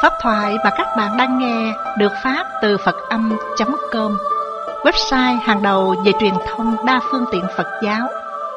Pháp thoại mà các bạn đang nghe được phát từ Phật-âm.com, website hàng đầu về truyền thông đa phương tiện Phật giáo.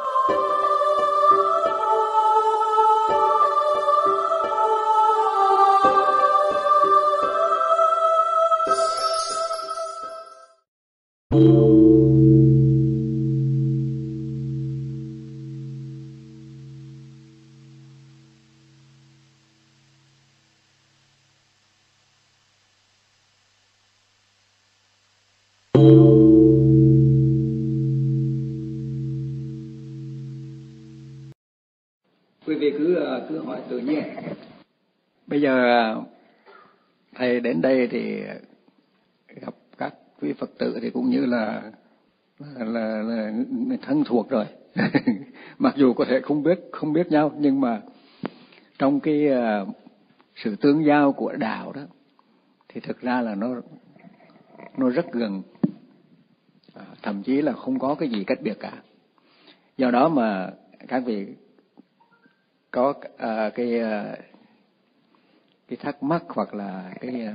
Quý vị cứ hỏi tự nhiên. Bây giờ thầy đến đây thì gặp các quý Phật tử thì cũng như là thân thuộc rồi. Mặc dù có thể không biết nhau, nhưng mà trong cái sự tương giao của đạo đó thì thực ra là nó rất gần, thậm chí là không có cái gì cách biệt cả. Do đó mà các vị có cái thắc mắc hoặc là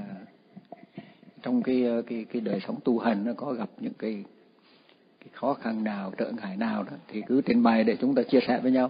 trong cái đời sống tu hành nó có gặp những cái khó khăn nào, trở ngại nào đó thì cứ trình bày để chúng ta chia sẻ với nhau.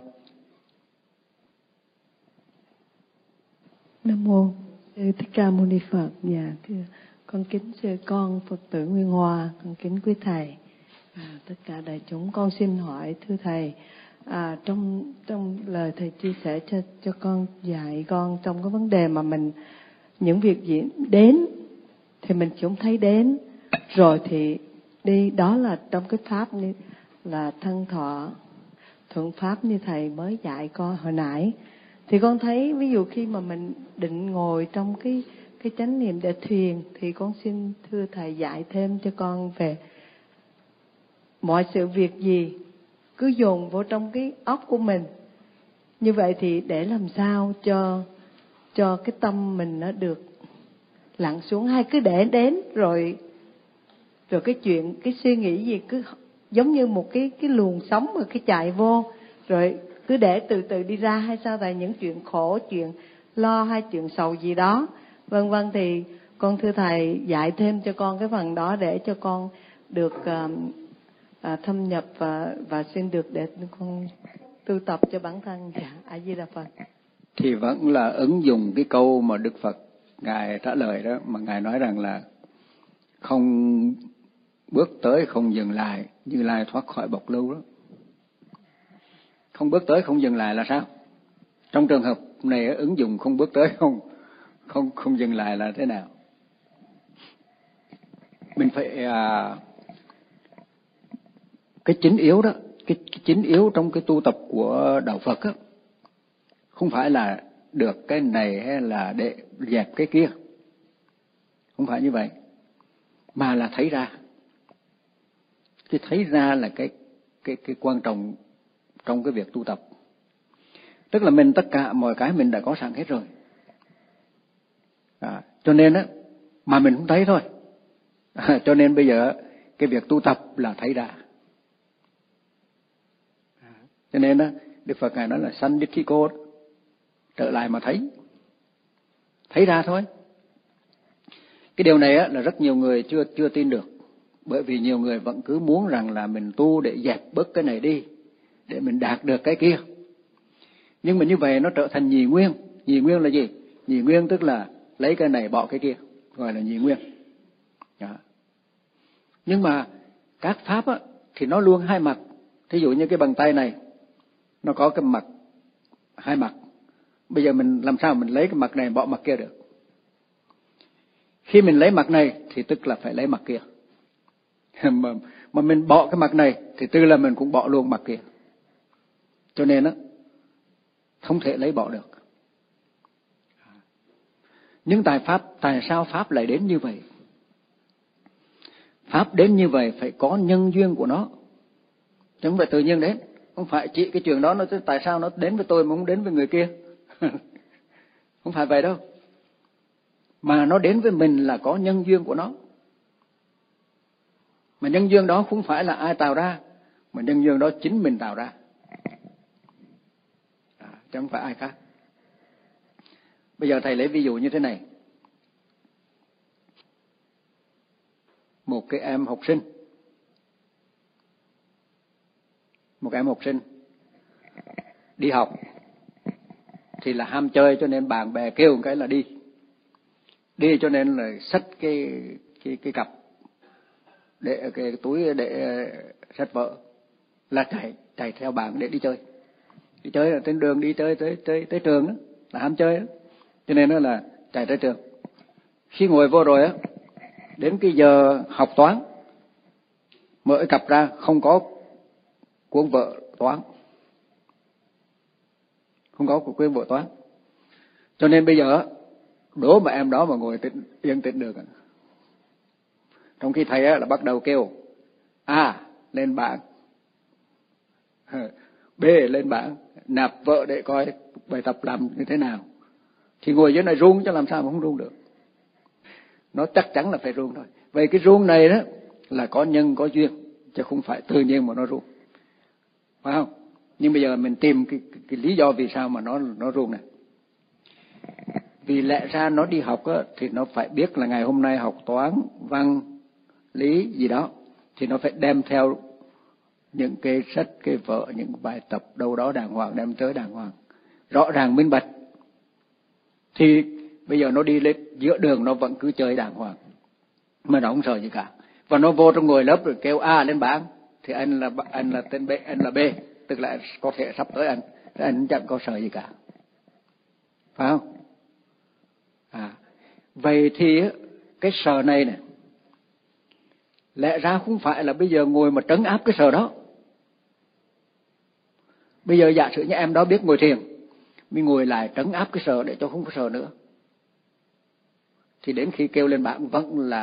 Nam mô Sư Thích Ca Mâu Ni Phật. Dạ thưa con kính sư con Phật tử Nguyên Hoa, con kính quý thầy, tất cả đại chúng, con xin hỏi thưa thầy, trong lời thầy chia sẻ cho con, dạy con trong cái vấn đề mà mình những việc gì đến thì mình cũng thấy đến rồi thì đi, đó là trong cái pháp như là thân thọ thuận pháp như thầy mới dạy con hồi nãy. Thì con thấy ví dụ khi mà mình định ngồi trong cái chánh niệm để thiền thì con xin thưa thầy dạy thêm cho con về mọi sự việc gì cứ dồn vô trong cái óc của mình. Như vậy thì để làm sao cho cái tâm mình nó được lặng xuống, hay cứ để đến rồi cái chuyện, cái suy nghĩ gì cứ giống như một cái luồng sóng mà cái chạy vô rồi cứ để từ từ đi ra, hay sao thầy? Những chuyện khổ, chuyện lo hay chuyện sầu gì đó vân vân, thì con thưa thầy dạy thêm cho con cái phần đó để cho con được thâm nhập và xin được để con tu tập cho bản thân. Dạ, A Di Đà Phật. Thì vẫn là ứng dụng cái câu mà Đức Phật ngài trả lời đó, mà ngài nói rằng là không bước tới không dừng lại, Như Lai thoát khỏi bọc lưu đó. Không bước tới không dừng lại là sao? Trong trường hợp này ứng dụng không bước tới không dừng lại là thế nào? Mình phải cái chính yếu đó, cái chính yếu trong cái tu tập của đạo Phật á, không phải là được cái này hay là để dẹp cái kia, không phải như vậy, mà là thấy ra. Cái thấy ra là cái quan trọng trong cái việc tu tập. Tức là mình tất cả mọi cái mình đã có sẵn hết rồi, cho nên á mà mình không thấy thôi. Cho nên bây giờ cái việc tu tập là thấy ra. Cho nên á Đức Phật ngài nói là sandithiko, trở lại mà thấy ra thôi. Cái điều này á là rất nhiều người chưa tin được, bởi vì nhiều người vẫn cứ muốn rằng là mình tu để dẹp bớt cái này đi, để mình đạt được cái kia. Nhưng mà như vậy nó trở thành nhị nguyên. Nhị nguyên là gì? Nhị nguyên tức là lấy cái này bỏ cái kia, gọi là nhị nguyên. Đó. Nhưng mà các pháp á thì nó luôn hai mặt. Thí dụ như cái bàn tay này nó có cái mặt, hai mặt. Bây giờ mình làm sao mình lấy cái mặt này bỏ mặt kia được? Khi mình lấy mặt này thì tức là phải lấy mặt kia. Mà mình bỏ cái mặt này thì tức là mình cũng bỏ luôn mặt kia. Cho nên á không thể lấy bỏ được. Nhưng tại sao pháp lại đến như vậy? Pháp đến như vậy phải có nhân duyên của nó, chứ không phải tự nhiên đến. Không phải chỉ cái chuyện đó nó tại sao nó đến với tôi mà không đến với người kia. Không phải vậy đâu. Mà nó đến với mình là có nhân duyên của nó. Mà nhân duyên đó không phải là ai tạo ra, mà nhân duyên đó chính mình tạo ra, chứ không phải ai khác. Bây giờ thầy lấy ví dụ như thế này. một cái em học sinh. Một em học sinh đi học thì là ham chơi, cho nên bạn bè kêu một cái là đi. Đi cho nên là xách cái cặp để cái túi để sách vở, là chạy theo bạn để đi chơi. Đi chơi là trên đường đi chơi tới trường đó, là ham chơi đó. Cho nên nó là chạy tới trường. Khi ngồi vô rồi á, đến cái giờ học toán, mở cái cặp ra không có cuốn vở toán. Không có cuốn vở toán. Cho nên bây giờ đố mà em đó mà ngồi yên tĩnh được. Trong khi thầy là bắt đầu kêu A lên bảng, B lên bảng, nạp vợ để coi bài tập làm như thế nào, thì ngồi dưới này run chứ làm sao mà không run được. Nó chắc chắn là phải run thôi. Vậy cái run này đó là có nhân có duyên, chứ không phải tự nhiên mà nó run, phải không? Nhưng bây giờ mình tìm cái lý do vì sao mà nó run này. Vì lẽ ra nó đi học á, thì nó phải biết là ngày hôm nay học toán, văn, lý gì đó, thì nó phải đem theo những cái sách, cái vở, những bài tập đâu đó đàng hoàng, đem tới đàng hoàng, rõ ràng minh bạch. Thì bây giờ nó đi lên giữa đường nó vẫn cứ chơi đàng hoàng, mà nó không sợ gì cả. Và nó vô trong ngồi lớp rồi kêu A lên bảng, thì anh là tên B, anh là B, tức là có thể sắp tới anh, thì anh chẳng có sợ gì cả, phải không? Vậy thì cái sợ này nè, lẽ ra không phải là bây giờ ngồi mà trấn áp cái sợ đó. Bây giờ giả sử như em đó biết ngồi thiền, mình ngồi lại trấn áp cái sợ để cho không có sợ nữa, thì đến khi kêu lên bảng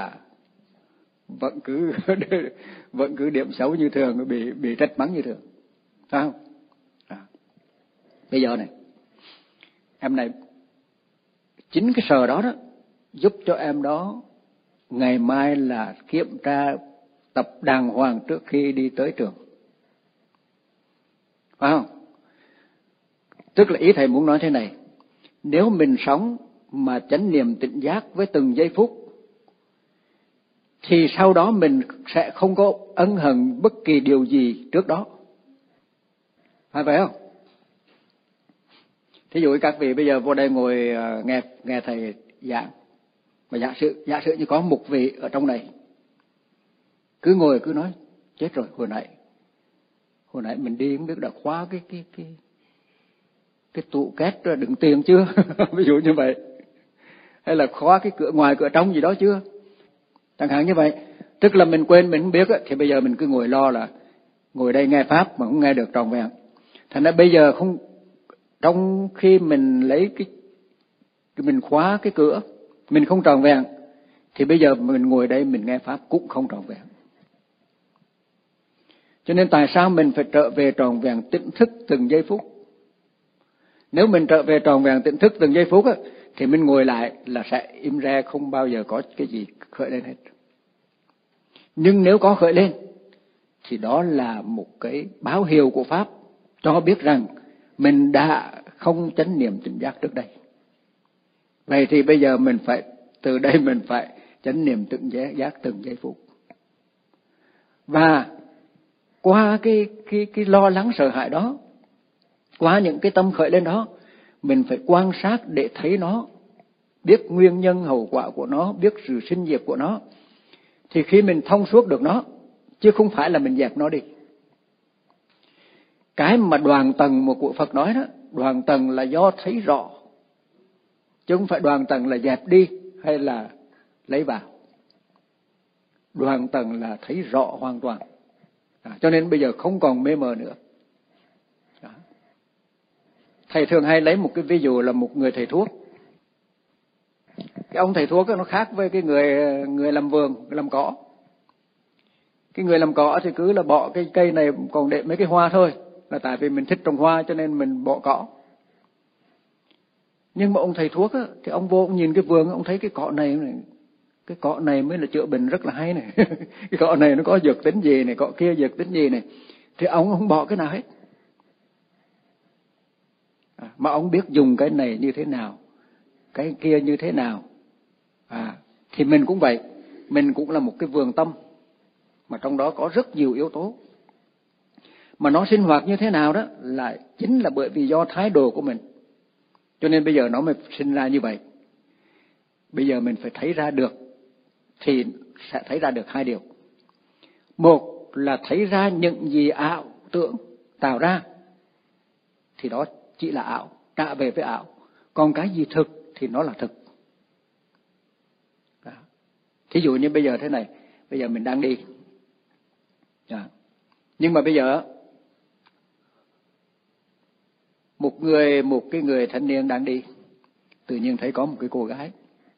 vẫn cứ điểm xấu như thường, bị trách mắng như thường, phải không? Bây giờ này, em này, chính cái sợ đó đó giúp cho em đó ngày mai là kiểm tra tập đàng hoàng trước khi đi tới trường, phải không? Tức là ý thầy muốn nói thế này: nếu mình sống mà chánh niệm tỉnh giác với từng giây phút, thì sau đó mình sẽ không có ân hận bất kỳ điều gì trước đó, phải vậy không? Thí dụ các vị bây giờ vô đây ngồi nghe thầy giảng, mà giả sử như có một vị ở trong này cứ ngồi cứ nói chết rồi, hồi nãy mình đi không biết đã khóa cái tủ két đựng tiền chưa ví dụ như vậy, hay là khóa cái cửa ngoài cửa trong gì đó chưa, chẳng hạn như vậy. Tức là mình quên, mình không biết thì bây giờ mình cứ ngồi lo là ngồi đây nghe pháp mà không nghe được trọn vẹn. Thành ra bây giờ không, trong khi mình lấy mình khóa cái cửa, mình không trọn vẹn, thì bây giờ mình ngồi đây mình nghe pháp cũng không trọn vẹn. Cho nên tại sao mình phải trở về trọn vẹn tỉnh thức từng giây phút? Nếu mình trở về trọn vẹn tỉnh thức từng giây phút á, thì mình ngồi lại là sẽ im re, không bao giờ có cái gì khởi lên hết. Nhưng nếu có khởi lên thì đó là một cái báo hiệu của pháp cho biết rằng mình đã không chánh niệm tỉnh giác trước đây. Vậy thì bây giờ mình phải, từ đây mình phải chánh niệm tỉnh giác từng giây phút. Và qua cái lo lắng sợ hãi đó, qua những cái tâm khởi lên đó, mình phải quan sát để thấy nó, biết nguyên nhân hậu quả của nó, biết sự sinh diệt của nó. Thì khi mình thông suốt được nó, chứ không phải là mình dẹp nó đi. Cái mà đoàn tầng mà của Phật nói đó, đoàn tầng là do thấy rõ, chứ không phải đoàn tầng là dẹp đi hay là lấy vào. Đoàn tầng là thấy rõ hoàn toàn. Cho nên bây giờ không còn mê mờ nữa. Thầy thường hay lấy một cái ví dụ là một người thầy thuốc. Cái ông thầy thuốc đó, nó khác với cái người làm vườn, làm cỏ. Cái người làm cỏ thì cứ là bỏ cái cây này còn để mấy cái hoa thôi, là tại vì mình thích trồng hoa cho nên mình bỏ cỏ. Nhưng mà ông thầy thuốc á, thì ông vô ông nhìn cái vườn, ông thấy cái cỏ này mới là chữa bệnh rất là hay này. Cái cỏ này nó có dược tính gì này, cỏ kia dược tính gì này, thì ông không bỏ cái nào hết. Mà ông biết dùng cái này như thế nào, cái kia như thế nào. Thì mình cũng vậy. mình cũng là một cái vườn tâm, mà trong đó có rất nhiều yếu tố. Mà nó sinh hoạt như thế nào đó là chính là bởi vì do thái độ của mình. Cho nên bây giờ nó mới sinh ra như vậy. Bây giờ mình phải thấy ra được, thì sẽ thấy ra được hai điều. Một là thấy ra những gì ảo tưởng tạo ra, thì đó chỉ là ảo, trả về với ảo. Còn cái gì thực thì nó là thực. Thí dụ như bây giờ thế này, bây giờ mình đang đi. Nhưng mà bây giờ một cái người thanh niên đang đi, tự nhiên thấy có một cái cô gái.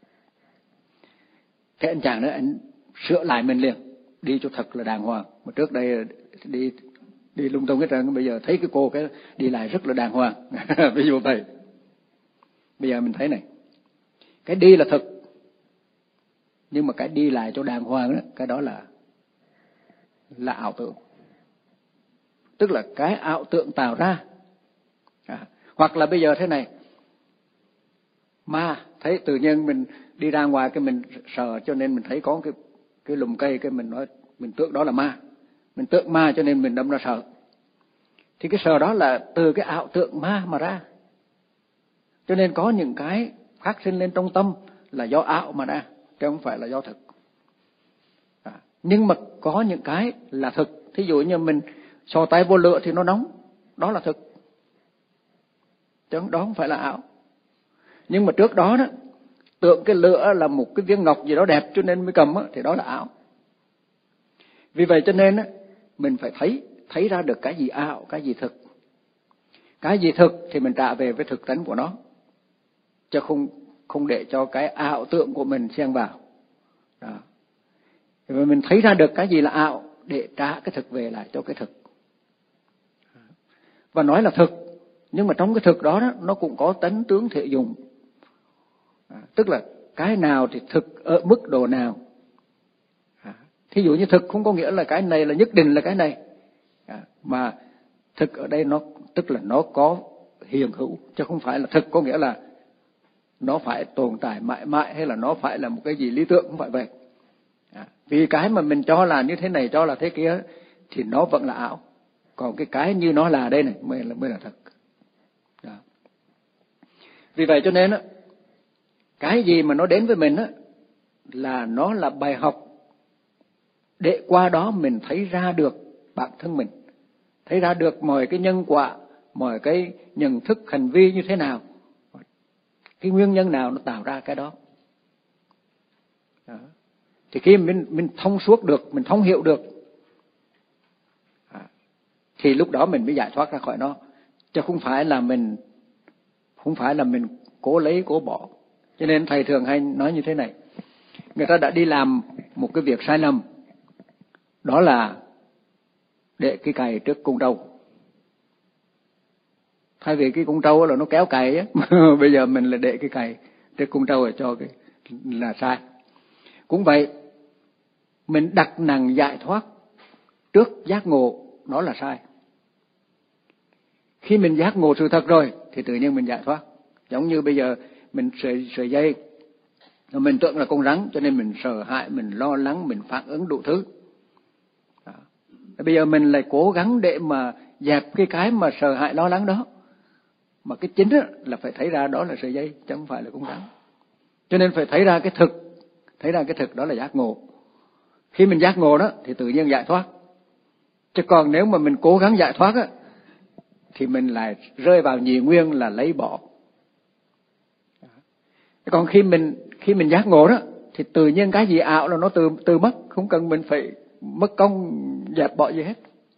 Thế anh chàng đó anh sửa lại mình liền, đi cho thật là đàng hoàng. Mà trước đây đi lung tung hết trơn, bây giờ thấy cái cô cái đi lại rất là đàng hoàng. Ví dụ vậy. Bây giờ mình thấy này, cái đi là thực, nhưng mà cái đi lại cho đàng hoàng đó, cái đó là ảo tưởng. Tức là cái ảo tưởng tạo ra. Hoặc là bây giờ thế này, ma thấy tự nhiên mình đi ra ngoài cái mình sợ, cho nên mình thấy có cái lùm cây, cái mình nói mình tưởng đó là ma, mình tưởng ma cho nên mình đâm ra sợ. Thì cái sợ đó là từ cái ảo tưởng ma mà ra. Cho nên có những cái phát sinh lên trong tâm là do ảo mà ra, chứ không phải là do thực. Nhưng mà có những cái là thực. Thí dụ như mình sò tay vô lửa thì nó nóng, đó là thực, chứ đó không phải là ảo. Nhưng mà trước đó tưởng cái lửa là một cái viên ngọc gì đó đẹp cho nên mới cầm thì đó là ảo. Vì vậy cho nên mình phải thấy ra được cái gì ảo, cái gì thực. Cái gì thực thì mình trả về với thực tánh của nó, chứ không để cho cái ảo tưởng của mình xen vào. Đó. Vì mình thấy ra được cái gì là ảo để trả cái thực về lại cho cái thực. Và nói là thực, nhưng mà trong cái thực đó nó cũng có tánh tướng thể dụng. Tức là cái nào thì thực ở mức độ nào. Thí dụ như thực không có nghĩa là cái này là nhất định là cái này. Mà thực ở đây nó tức là nó có hiện hữu, chứ không phải là thực có nghĩa là nó phải tồn tại mãi mãi, hay là nó phải là một cái gì lý tưởng, không phải vậy. Vì cái mà mình cho là như thế này, cho là thế kia thì nó vẫn là ảo. Còn cái như nó là đây này mới là thật. Đó. Vì vậy cho nên cái gì mà nó đến với mình là nó là bài học để qua đó mình thấy ra được bản thân mình, thấy ra được mọi cái nhân quả, mọi cái nhận thức hành vi như thế nào, cái nguyên nhân nào nó tạo ra cái đó. Đó. Thì khi mình thông suốt được, mình thông hiểu được, thì lúc đó mình mới giải thoát ra khỏi nó, chứ không phải là mình cố lấy cố bỏ. Cho nên thầy thường hay nói như thế này, người ta đã đi làm một cái việc sai lầm, đó là để cái cày trước con trâu. Thay vì cái con trâu là nó kéo cày á, bây giờ mình là để cái cày trước con trâu để cho cái là sai. Cũng vậy, mình đặt nặng giải thoát trước giác ngộ, đó là sai. Khi mình giác ngộ sự thật rồi thì tự nhiên mình giải thoát. Giống như bây giờ mình sợi dây, mình tưởng là con rắn cho nên mình sợ hãi, mình lo lắng, mình phản ứng đủ thứ. Đó. Bây giờ mình lại cố gắng để mà dẹp cái mà sợ hãi lo lắng đó. Mà cái chính là phải thấy ra đó là sợi dây, chứ không phải là con rắn. Cho nên phải thấy ra cái thực đó là giác ngộ. Khi mình giác ngộ đó thì tự nhiên giải thoát. Chứ còn nếu mà mình cố gắng giải thoát thì mình lại rơi vào nhị nguyên là lấy bỏ. Còn khi mình giác ngộ đó thì tự nhiên cái gì ảo là nó từ mất, không cần mình phải mất công dẹp bỏ gì hết.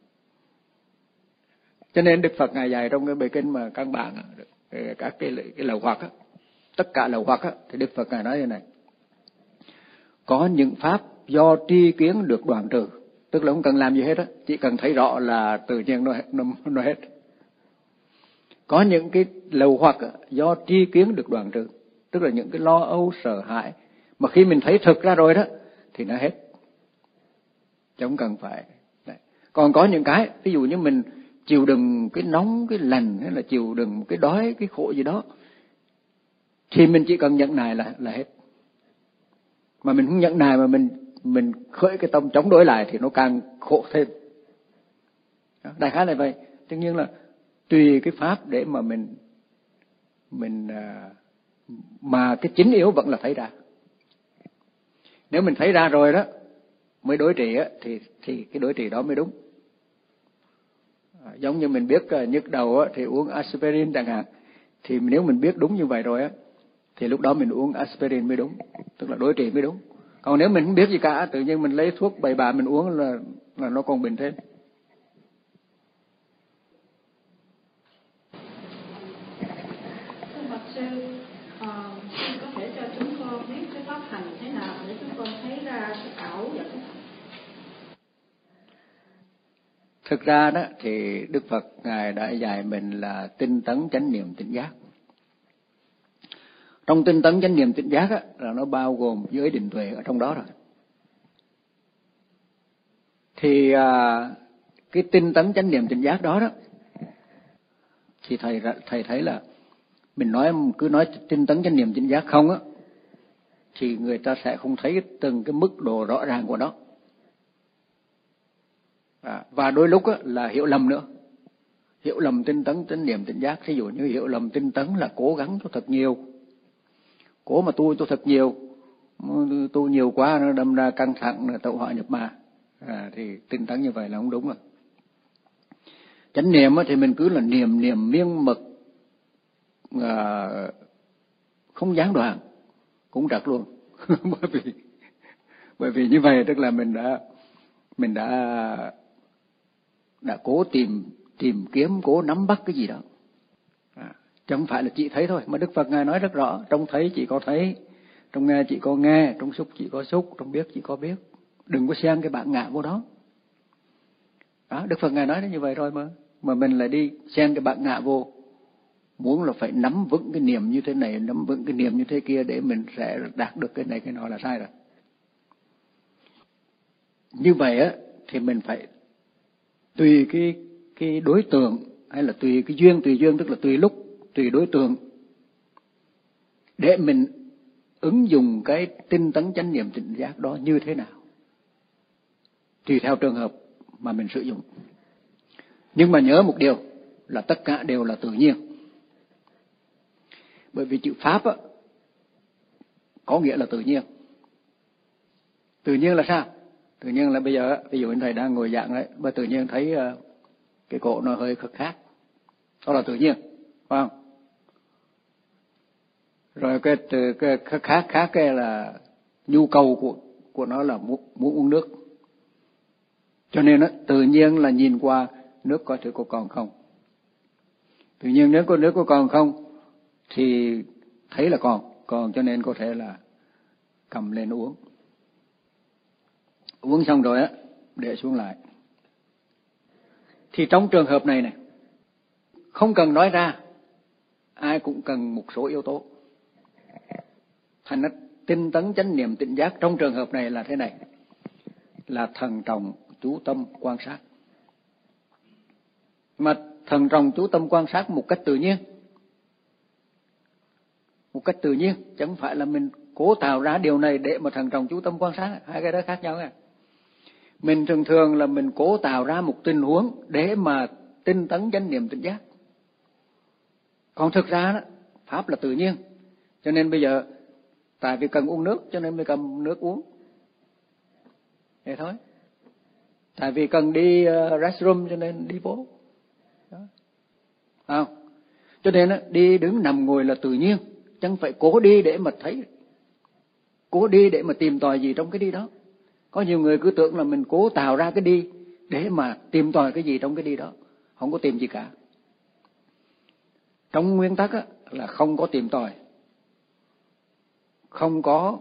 Cho nên Đức Phật Ngài dạy trong cái bài kinh mà căn bản các cái lậu hoặc tất cả lậu hoặc thì Đức Phật Ngài nói như này: có những pháp do tri kiến được đoạn trừ, tức là không cần làm gì hết chỉ cần thấy rõ là tự nhiên nó hết. Có những cái lậu hoặc do tri kiến được đoạn trừ, tức là những cái lo âu sợ hãi mà khi mình thấy thực ra rồi đó thì nó hết, chứ không cần phải. Đấy. Còn có những cái ví dụ như mình chịu đựng cái nóng, cái lạnh, hay là chịu đựng cái đói, cái khổ gì đó, thì mình chỉ cần nhận nài là hết. Mà mình không nhận nài mà mình mình khởi cái tâm chống đối lại thì nó càng khổ thêm. Đại khái là vậy. Tất nhiên là tùy cái pháp để mà mình mà cái chính yếu vẫn là thấy ra. Nếu mình thấy ra rồi đó mới đối trị á, thì cái đối trị đó mới đúng. Giống như mình biết nhức đầu á, thì uống aspirin chẳng hạn, thì nếu mình biết đúng như vậy rồi á, thì lúc đó mình uống aspirin mới đúng, tức là đối trị mới đúng. Còn nếu mình không biết gì cả, tự nhiên mình lấy thuốc bậy bạ mình uống là nó còn bệnh thêm. Bạch sư, có thể cho chúng con biết cái pháp hành thế nào để chúng con thấy ra cái ảo và cái thật? Thực ra đó thì Đức Phật Ngài đã dạy mình là tinh tấn chánh niệm tỉnh giác. Trong tinh tấn chánh niệm tỉnh giác á, là nó bao gồm giới định tuệ ở trong đó rồi. Thì cái tinh tấn chánh niệm tỉnh giác đó đó, thì thầy thấy là mình cứ nói tinh tấn chánh niệm tỉnh giác không á, thì người ta sẽ không thấy từng cái mức độ rõ ràng của nó. Và đôi lúc á, là hiểu lầm nữa. Hiểu lầm tinh tấn chánh niệm tỉnh giác. Ví dụ như hiểu lầm tinh tấn là cố gắng cho thật nhiều, cố mà tu cho thật nhiều, tu nhiều quá nó đâm ra căng thẳng, tẩu hỏa nhập ma. Thì tinh tấn như vậy là không đúng rồi. Chánh niệm á, thì mình cứ là niệm miên mật, không gián đoạn, cũng trật luôn. bởi vì như vậy tức là mình đã cố tìm kiếm, cố nắm bắt cái gì đó. Chứ không phải là chỉ thấy thôi, mà Đức Phật Ngài nói rất rõ, trong thấy chỉ có thấy, trong nghe chỉ có nghe, trong xúc chỉ có xúc, trong biết chỉ có biết. Đừng có xen cái bản ngã vô đó. Đức Phật Ngài nói như vậy rồi mà mình lại đi xen cái bản ngã vô, muốn là phải nắm vững cái niệm như thế này, nắm vững cái niệm như thế kia để mình sẽ đạt được cái này cái nọ là sai rồi. Như vậy á thì mình phải tùy cái đối tượng, hay là tùy cái duyên, tức là tùy lúc, tùy đối tượng để mình ứng dụng cái tinh tấn chánh niệm tỉnh giác đó như thế nào, tùy theo trường hợp mà mình sử dụng. Nhưng mà nhớ một điều là tất cả đều là tự nhiên. Bởi vì chữ pháp á, có nghĩa là tự nhiên. Tự nhiên là sao? Tự nhiên là bây giờ, ví dụ anh thầy đang ngồi giảng đấy, mà tự nhiên thấy cái cổ nó hơi khác. Đó là tự nhiên, phải không? Rồi cái khác cái là nhu cầu của nó là muốn uống nước. Cho nên đó, tự nhiên là nhìn qua nước coi thử có còn không. Tự nhiên nếu có nước có còn không thì thấy là còn cho nên có thể là cầm lên uống. Uống xong rồi á, để xuống lại. Thì trong trường hợp này không cần nói ra, ai cũng cần một số yếu tố. Thành ra tinh tấn chánh niệm tỉnh giác trong trường hợp này là thế này, là thận trọng chú tâm quan sát. Mà thận trọng chú tâm quan sát một cách tự nhiên. Một cách tự nhiên, chứ không phải là mình cố tạo ra điều này để mà thận trọng chú tâm quan sát. Hai cái đó khác nhau nha. Mình thường là mình cố tạo ra một tình huống để mà tinh tấn chánh niệm tỉnh giác. Còn thực ra đó, pháp là tự nhiên. Cho nên bây giờ tại vì cần uống nước cho nên mới cầm nước uống. Vậy thôi. Tại vì cần đi restroom cho nên đi vô. Đó. Không? Cho nên đi đứng nằm ngồi là tự nhiên, chẳng phải cố đi để mà thấy, cố đi để mà tìm tòi gì trong cái đi đó. Có nhiều người cứ tưởng là mình cố tạo ra cái đi để mà tìm tòi cái gì trong cái đi đó, không có tìm gì cả. Trong nguyên tắc là không có tìm tòi, không có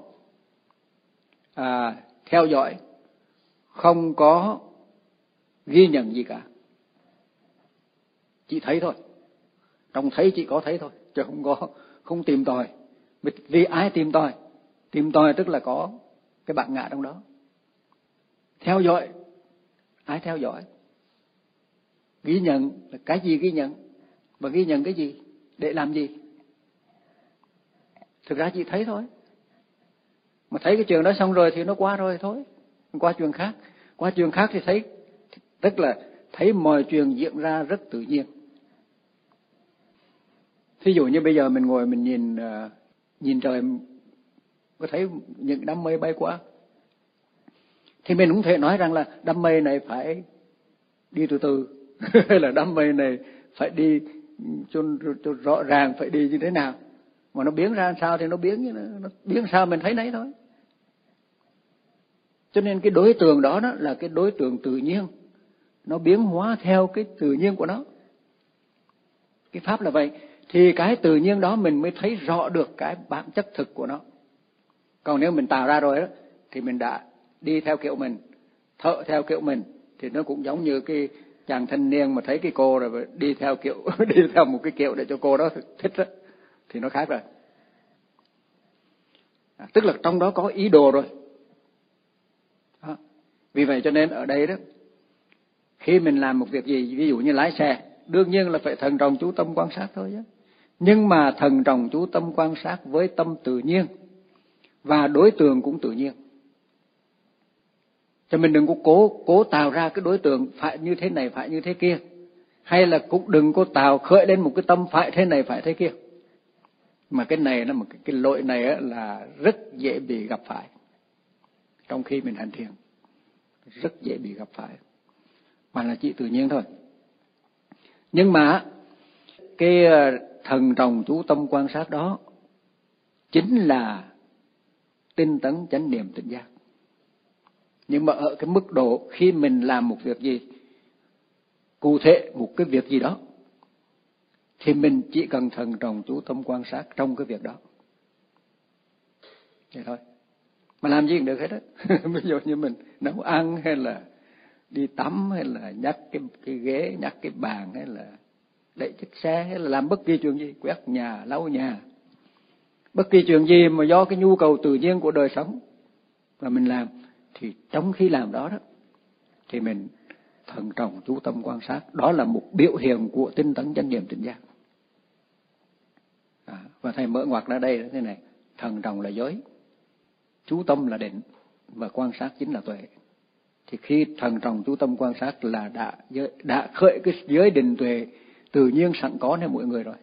theo dõi, không có ghi nhận gì cả, chỉ thấy thôi. Trong thấy chỉ có thấy thôi, chứ không tìm tòi. Vì ai tìm tòi? Tìm tòi tức là có cái bản ngã trong đó. Theo dõi, ai theo dõi? Ghi nhận là cái gì ghi nhận? Và ghi nhận cái gì? Để làm gì? Thực ra chỉ thấy thôi. Mà thấy cái trường đó xong rồi thì nó qua rồi thôi. Qua chuyện khác thì thấy, tức là thấy mọi chuyện diễn ra rất tự nhiên. Thí dụ như bây giờ mình ngồi mình nhìn trời, có thấy những đám mây bay qua, thì mình cũng thể nói rằng là đám mây này phải đi từ từ hay là đám mây này phải đi cho rõ ràng, phải đi như thế nào. Mà nó biến ra sao thì nó biến sao mình thấy nấy thôi. Cho nên cái đối tượng đó là cái đối tượng tự nhiên, nó biến hóa theo cái tự nhiên của nó. Cái pháp là vậy, thì cái tự nhiên đó mình mới thấy rõ được cái bản chất thực của nó. Còn nếu mình tạo ra rồi đó, thì mình đã đi theo kiểu mình, thợ theo kiểu mình, thì nó cũng giống như cái chàng thanh niên mà thấy cái cô rồi đi theo kiểu đi theo một cái kiểu để cho cô đó thích đó, thì nó khác rồi. Tức là trong đó có ý đồ rồi. Đó. Vì vậy cho nên ở đây đó, khi mình làm một việc gì, ví dụ như lái xe, đương nhiên là phải thận trọng chú tâm quan sát thôi chứ. Nhưng mà thận trọng chú tâm quan sát với tâm tự nhiên và đối tượng cũng tự nhiên. Cho mình đừng có cố tạo ra cái đối tượng phải như thế này, phải như thế kia. Hay là cũng đừng có khởi lên một cái tâm phải thế này, phải thế kia. Mà cái này nó, cái lỗi này là rất dễ bị gặp phải trong khi mình hành thiền, rất dễ bị gặp phải, mà là chỉ tự nhiên thôi. Nhưng mà cái thần trọng chú tâm quan sát đó chính là tinh tấn chánh niệm tỉnh giác. Nhưng mà ở cái mức độ khi mình làm một việc gì, cụ thể một cái việc gì đó, thì mình chỉ cần thần trọng chú tâm quan sát trong cái việc đó. Vậy thôi. Mà làm gì cũng được hết á. Ví dụ như mình nấu ăn, hay là đi tắm, hay là nhắc cái ghế, nhắc cái bàn, hay là đẩy chiếc xe, hay là làm bất kỳ chuyện gì, quét nhà, lau nhà. Bất kỳ chuyện gì mà do cái nhu cầu tự nhiên của đời sống mà mình làm, thì trong khi làm đó thì mình thận trọng chú tâm quan sát. Đó là một biểu hiện của tinh tấn chánh niệm tỉnh giác. Và thầy mở ngoặt ra đây là thế này: thận trọng là giới, chú tâm là định, và quan sát chính là tuệ. Thì khi thận trọng chú tâm quan sát là đã khởi cái giới định tuệ tự nhiên sẵn cóในmỗi người rồi.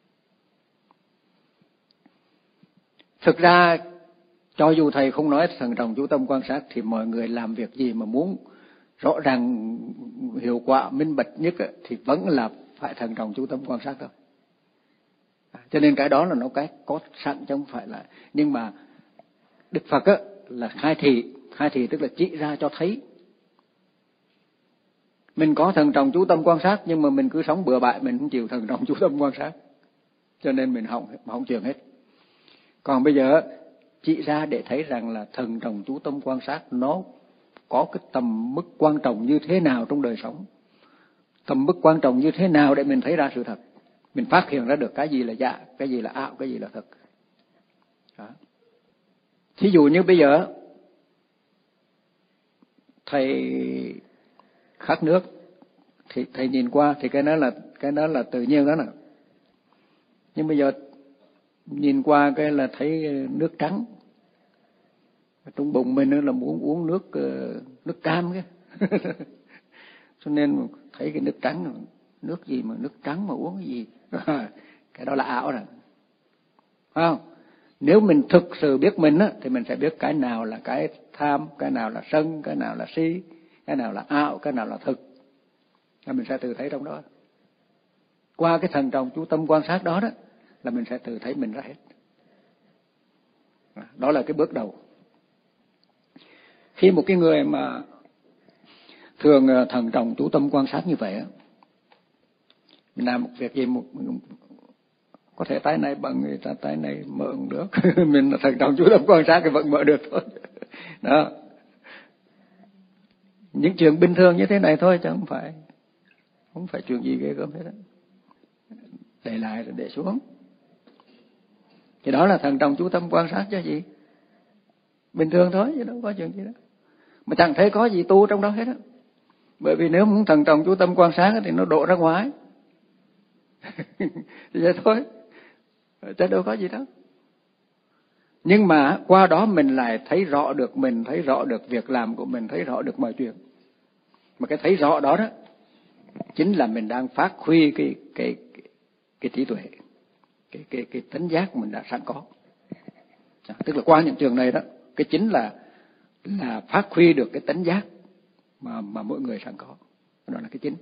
Thực ra cho dù thầy không nói thận trọng chú tâm quan sát, thì mọi người làm việc gì mà muốn rõ ràng, hiệu quả, minh bạch nhất thì vẫn là phải thận trọng chú tâm quan sát thôi. Cho nên cái đó là nó cái có sẵn chứ không phải là. Nhưng mà Đức Phật là khai thị tức là chỉ ra cho thấy. Mình có thận trọng chú tâm quan sát, nhưng mà mình cứ sống bừa bãi, mình không chịu thận trọng chú tâm quan sát, cho nên mình hỏng chuyện hết. Còn bây giờ chỉ ra để thấy rằng là thận trọng chú tâm quan sát nó có cái tầm mức quan trọng như thế nào trong đời sống, tầm mức quan trọng như thế nào để mình thấy ra sự thật, mình phát hiện ra được cái gì là giả, cái gì là ảo, cái gì là thật. Đó. Thí dụ như bây giờ thầy khát nước, thì thầy nhìn qua thì cái đó là tự nhiên đó nè. Nhưng bây giờ nhìn qua cái là thấy nước trắng, trong bụng mình là muốn uống nước cam cái. Cho nên thấy cái nước trắng, nước gì mà nước trắng mà uống cái gì, cái đó là ảo rồi, phải không? Nếu mình thực sự biết mình thì mình sẽ biết cái nào là cái tham, cái nào là sân, cái nào là si, cái nào là ảo, cái nào là thực. Là mình sẽ tự thấy trong đó. Qua cái thận trọng chú tâm quan sát đó là mình sẽ tự thấy mình ra hết. Đó là cái bước đầu. Khi một cái người mà thường thận trọng chú tâm quan sát như vậy, mình làm một việc gì, có thể tay này bằng người ta, tay này mở không được. Mình thận trọng chú tâm quan sát thì vẫn mở được thôi. Đó. Những chuyện bình thường như thế này thôi, chứ không phải chuyện gì ghê gớm hết đó. Để lại rồi để xuống. Thì đó là thận trọng chú tâm quan sát chứ gì. Bình thường thôi, chứ đâu có chuyện gì đó. Mà chẳng thấy có gì tu trong đó hết á. Bởi vì nếu muốn thận trọng chú tâm quan sát thì nó đổ ra ngoài. Thì vậy thôi, chứ đâu có gì đó. Nhưng mà qua đó mình lại thấy rõ được mình, thấy rõ được việc làm của mình, thấy rõ được mọi chuyện. Mà cái thấy rõ đó đó chính là mình đang phát huy cái trí tuệ, cái tánh giác mình đã sẵn có. Tức là qua những trường này đó, cái chính là phát huy được cái tánh giác mà mỗi người sẵn có. Đó là cái chính.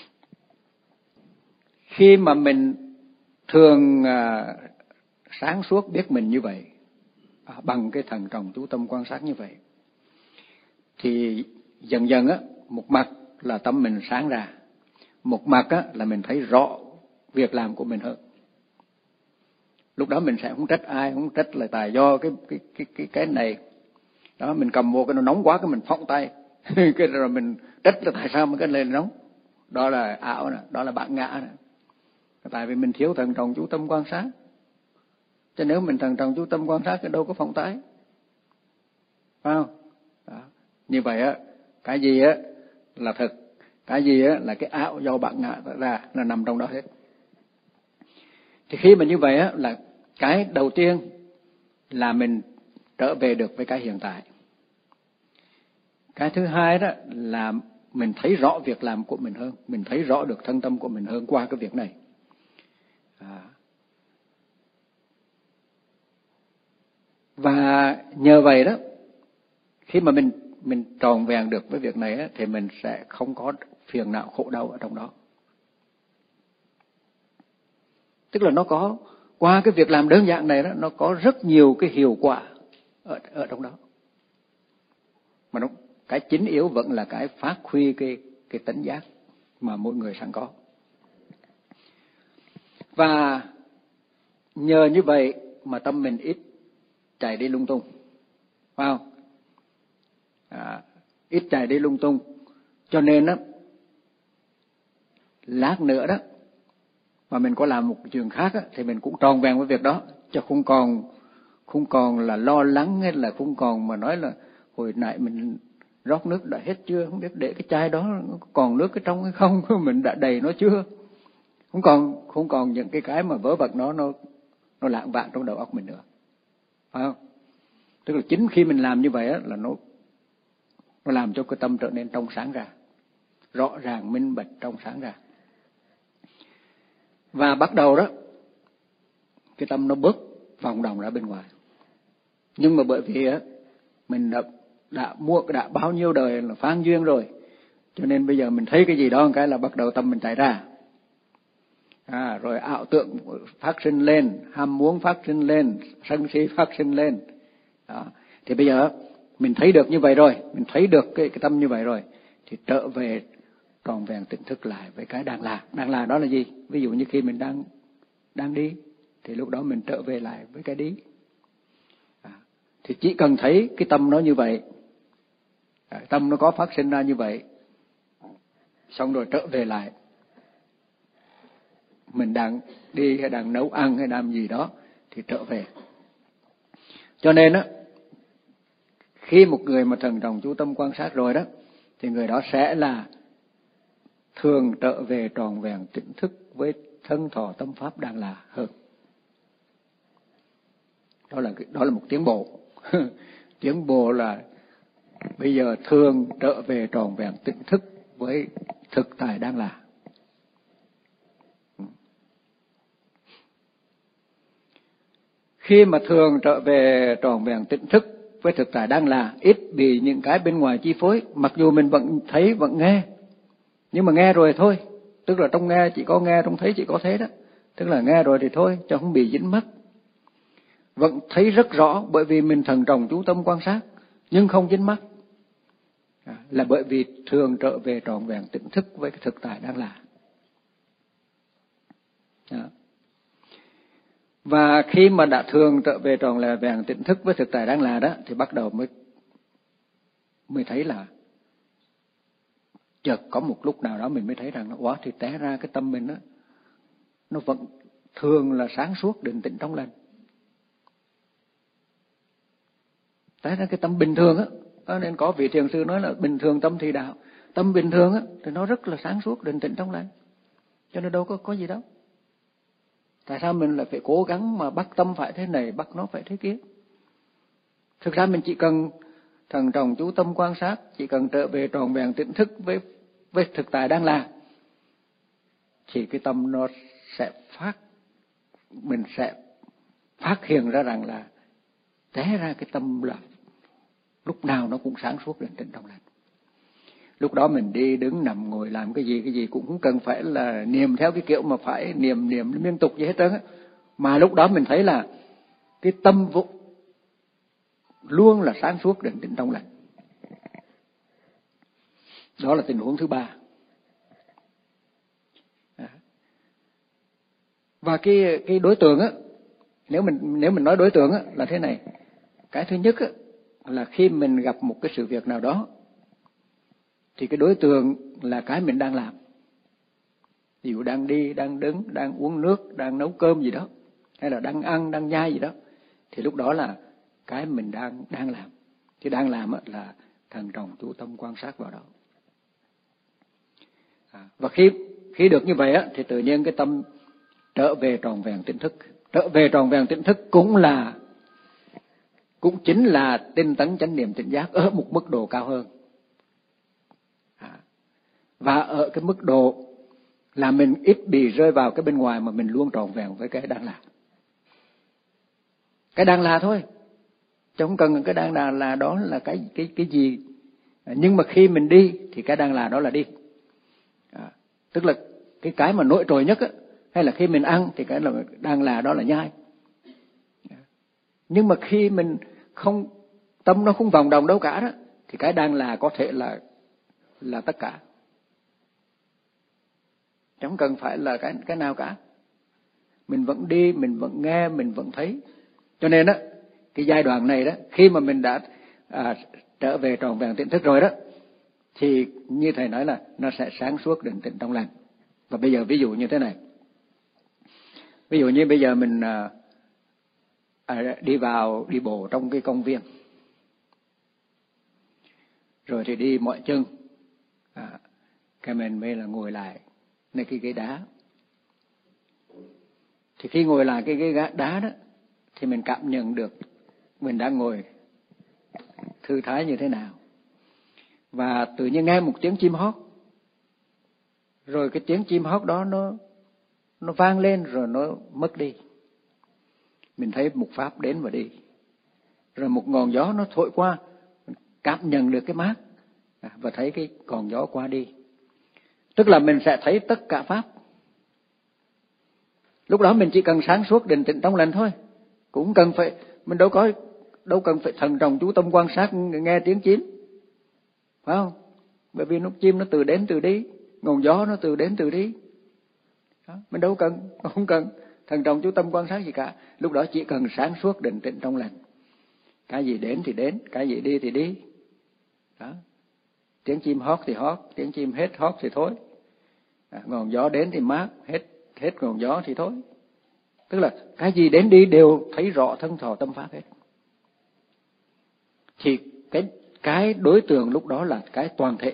Khi mà mình thường sáng suốt biết mình như vậy, bằng cái thận trọng chú tâm quan sát như vậy, thì dần dần á, một mặt là tâm mình sáng ra, một mặt á là mình thấy rõ việc làm của mình hơn. Lúc đó mình sẽ không trách ai, không trách là tại do cái này. Đó, mình cầm vô cái nó nóng quá cái mình phóng tay. Cái rồi mình trách là tại sao mà cái này nóng. Đó là ảo nè, đó là bản ngã nè. Tại vì mình thiếu thận trọng chú tâm quan sát. Chứ nếu mình thận trọng chú tâm quan sát thì đâu có phóng tay. Phải không? Đó. Như vậy á, cái gì á là thực, cái gì á là cái ảo do bản ngã ra, là nằm trong đó hết. Thì khi mà như vậy á, là cái đầu tiên là mình trở về được với cái hiện tại. Cái thứ hai đó là mình thấy rõ việc làm của mình hơn, mình thấy rõ được thân tâm của mình hơn qua cái việc này. Và nhờ vậy đó, khi mà mình tròn vẹn được với việc này á, thì mình sẽ không có phiền não khổ đau ở trong đó. Tức là nó có, qua cái việc làm đơn giản này đó, nó có rất nhiều cái hiệu quả ở trong đó. Mà nó, cái chính yếu vẫn là cái phát huy cái tánh giác mà mỗi người sẵn có. Và nhờ như vậy mà tâm mình ít chạy đi lung tung, phải không? Ít chạy đi lung tung, cho nên đó, lát nữa đó mà mình có làm một chuyện khác á, thì mình cũng tròn vẹn với việc đó, chứ không còn là lo lắng, hay là không còn mà nói là hồi nãy mình rót nước đã hết chưa, không biết để cái chai đó còn nước ở trong hay không, mình đã đầy nó chưa. Không còn những cái mà vớ vẩn nó lạng vạng trong đầu óc mình nữa, phải không? Tức là chính khi mình làm như vậy á, là nó làm cho cái tâm trở nên trong sáng ra, rõ ràng minh bạch trong sáng ra. Và bắt đầu đó, cái tâm nó bớt vòng đồng ra bên ngoài. Nhưng mà bởi vì á, mình đã bao nhiêu đời là phán duyên rồi, cho nên bây giờ mình thấy cái gì đó một cái là bắt đầu tâm mình chạy ra. Rồi ảo tượng phát sinh lên, ham muốn phát sinh lên, sân si phát sinh lên. Đó. Thì bây giờ mình thấy được như vậy rồi, mình thấy được cái tâm như vậy rồi, thì trở về tròn vẹn tỉnh thức lại với cái đang là. Đang là đó là gì? Ví dụ như khi mình đang đi, thì lúc đó mình trở về lại với cái đi. Thì chỉ cần thấy cái tâm nó như vậy, tâm nó có phát sinh ra như vậy, xong rồi trở về lại. Mình đang đi hay đang nấu ăn hay làm gì đó thì trở về. Cho nên á, khi một người mà thận trọng chú tâm quan sát rồi đó, thì người đó sẽ là thường trở về tròn vẹn tỉnh thức với thân thọ tâm pháp đang là hơn. Đó là một tiến bộ. Tiến bộ là bây giờ thường trở về tròn vẹn tỉnh thức với thực tại đang là. Khi mà thường trở về tròn vẹn tỉnh thức với thực tại đang là, ít bị những cái bên ngoài chi phối, mặc dù mình vẫn thấy vẫn nghe, nhưng mà nghe rồi thôi, tức là trong nghe chỉ có nghe, trong thấy chỉ có thấy đó, tức là nghe rồi thì thôi, cho không bị dính mắc. Vẫn thấy rất rõ bởi vì mình thận trọng chú tâm quan sát, nhưng không dính mắc, là bởi vì thường trở về tròn vẹn tỉnh thức với cái thực tại đang là. Đó. Và khi mà đã thường trở về tròn vẹn tỉnh thức với thực tại đang là đó, thì bắt đầu mới thấy là chợt có một lúc nào đó mình mới thấy rằng quá thì té ra cái tâm mình đó, nó vẫn thường là sáng suốt định tĩnh trong lành. Té ra cái tâm bình thường á, nên có vị thiền sư nói là bình thường tâm thì đạo. Tâm bình thường á thì nó rất là sáng suốt định tĩnh trong lành, cho nên đâu có gì đâu. Tại sao mình lại phải cố gắng mà bắt tâm phải thế này, bắt nó phải thế kia? Thực ra mình chỉ cần thận trọng chú tâm quan sát, chỉ cần trở về trọn vẹn tỉnh thức với thực tại đang là, thì cái tâm nó sẽ mình sẽ phát hiện ra rằng là té ra cái tâm là lúc nào nó cũng sáng suốt, định tĩnh trong lành. Lúc đó mình đi đứng nằm ngồi làm cái gì cũng không cần phải là niệm theo cái kiểu mà phải niệm liên tục gì hết trơn á, mà lúc đó mình thấy là cái tâm vụ luôn là sáng suốt, định tĩnh trong lành. Đó là tình huống thứ ba. Và cái đối tượng á, nếu mình nói đối tượng á là thế này. Cái thứ nhất á là khi mình gặp một cái sự việc nào đó thì cái đối tượng là cái mình đang làm. Ví dụ đang đi, đang đứng, đang uống nước, đang nấu cơm gì đó, hay là đang ăn, đang nhai gì đó, thì lúc đó là cái mình đang làm. Thì đang làm á là thận trọng chú tâm quan sát vào đó. Và khi được như vậy á thì tự nhiên cái tâm trở về trọn vẹn tỉnh thức. Trở về trọn vẹn tỉnh thức cũng chính là tinh tấn chánh niệm tỉnh giác ở một mức độ cao hơn. Và ở cái mức độ là mình ít bị rơi vào cái bên ngoài, mà mình luôn trọn vẹn với cái đang là. Cái đang là thôi, chứ không cần cái đang là đó là cái gì. Nhưng mà khi mình đi thì cái đang là đó là đi. Tức là cái mà nổi trội nhất á, hay là khi mình ăn thì cái là đang là đó là nhai. Nhưng mà khi mình không, tâm nó không vòng đồng đâu cả đó, thì cái đang là có thể là tất cả. Chẳng cần phải là cái nào cả. Mình vẫn đi, mình vẫn nghe, mình vẫn thấy. Cho nên đó, cái giai đoạn này đó, khi mà mình đã trở về trọn vẹn tỉnh thức rồi đó, thì như thầy nói là nó sẽ sáng suốt, định tĩnh trong lành. Và bây giờ ví dụ như thế này. Ví dụ như bây giờ mình đi bộ trong cái công viên. Rồi thì đi mỏi chân. Cái mình mới là ngồi lại nơi cái ghế đá. Thì khi ngồi lại cái ghế đá đó, thì mình cảm nhận được mình đang ngồi thư thái như thế nào. Và tự nhiên nghe một tiếng chim hót. Rồi cái tiếng chim hót đó nó vang lên rồi nó mất đi. Mình thấy một pháp đến và đi. Rồi một ngọn gió nó thổi qua, mình cảm nhận được cái mát và thấy cái ngọn gió qua đi. Tức là mình sẽ thấy tất cả pháp. Lúc đó mình chỉ cần sáng suốt, định tĩnh trong lành thôi. Cũng cần phải, mình đâu cần phải thận trọng chú tâm quan sát nghe tiếng chim, phải không? Bởi vì nó chim nó từ đến từ đi, ngọn gió nó từ đến từ đi. Đó, mình không cần thận trọng chú tâm quan sát gì cả. Lúc đó chỉ cần sáng suốt, định tĩnh trong lành. Cái gì đến thì đến, cái gì đi thì đi. Đó. Tiếng chim hót thì hót, tiếng chim hết hót thì thôi. Ngọn gió đến thì mát, hết ngọn gió thì thôi. Tức là cái gì đến đi đều thấy rõ thân thọ tâm pháp hết. Thì cái đối tượng lúc đó là cái toàn thể.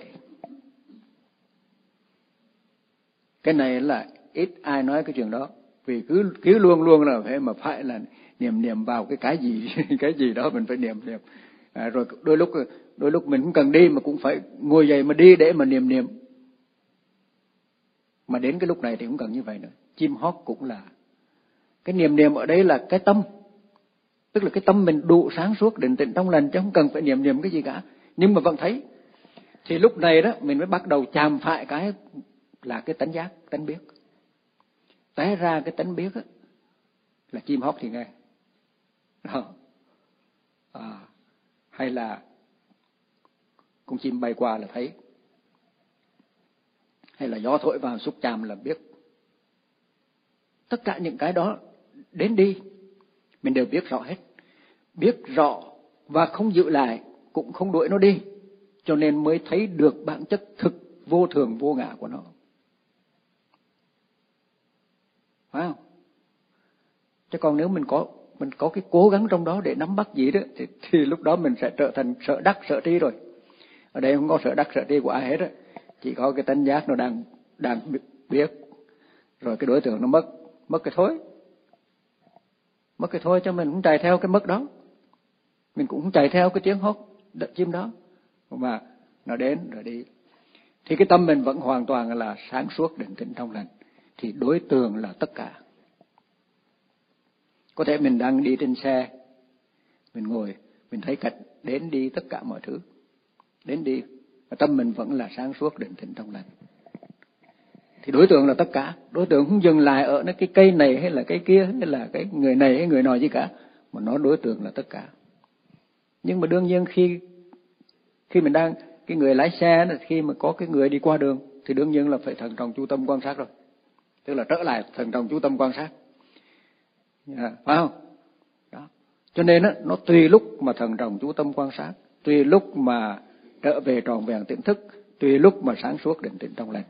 Cái này là ít ai nói cái chuyện đó. Vì cứ luôn là phải là niệm vào cái gì đó mình phải niệm. Rồi đôi lúc mình cũng cần đi mà cũng phải ngồi dậy mà đi để mà niệm. Mà đến cái lúc này thì cũng cần như vậy nữa. Chim hót cũng là cái niệm ở đây là cái tâm. Tức là cái tâm mình đủ sáng suốt, định tĩnh trong lành, chứ không cần phải niệm cái gì cả. Nhưng mà vẫn thấy. Thì lúc này đó mình mới bắt đầu chạm phải cái là cái tánh giác, tánh biết. Té ra cái tánh biết đó, là chim hót thì nghe. Hay là con chim bay qua là thấy. Hay là gió thổi vào xúc chạm là biết. Tất cả những cái đó đến đi mình đều biết rõ hết. Biết rõ và không giữ lại, cũng không đuổi nó đi. Cho nên mới thấy được bản chất thực vô thường vô ngã của nó. Phải không? Chứ còn nếu mình có cái cố gắng trong đó để nắm bắt gì đó thì lúc đó mình sẽ trở thành sợ đắc sợ tri rồi. Ở đây không có sợ đắc sợ tri của ai hết á. Chỉ có cái tánh giác nó đang biết. Rồi cái đối tượng nó mất cái thối. Mất cái thối cho mình cũng chạy theo cái mất đó. mình cũng không chạy theo cái tiếng hót chim đó, mà nó đến rồi đi. Thì cái tâm mình vẫn hoàn toàn là sáng suốt, định tĩnh, trong lành, thì đối tượng là tất cả. Có thể mình đang đi trên xe, mình ngồi, mình thấy cảnh đến đi tất cả mọi thứ, đến đi, mà tâm mình vẫn là sáng suốt, định tĩnh, trong lành. Thì đối tượng là tất cả, đối tượng không dừng lại ở cái cây này hay là cái kia, hay là cái người này hay người nọ gì cả, mà nó đối tượng là tất cả. Nhưng mà đương nhiên khi mình đang, cái người lái xe, khi mà có cái người đi qua đường, thì đương nhiên là phải thận trọng chú tâm quan sát rồi. Tức là trở lại thận trọng chú tâm quan sát. Phải không? Đó. Cho nên nó tùy lúc mà thận trọng chú tâm quan sát, tùy lúc mà trở về tròn vẹn tỉnh thức, tùy lúc mà sáng suốt, định tĩnh, trong lành.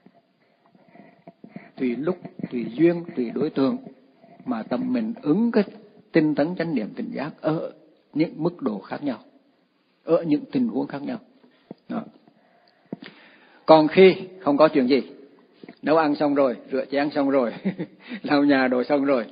Tùy lúc, tùy duyên, tùy đối tượng mà tâm mình ứng cái tinh tấn chánh niệm tỉnh giác ở những mức độ khác nhau, ở những tình huống khác nhau. Đó. Còn khi không có chuyện gì, nấu ăn xong rồi, rửa chén xong rồi, lau nhà đồ xong rồi,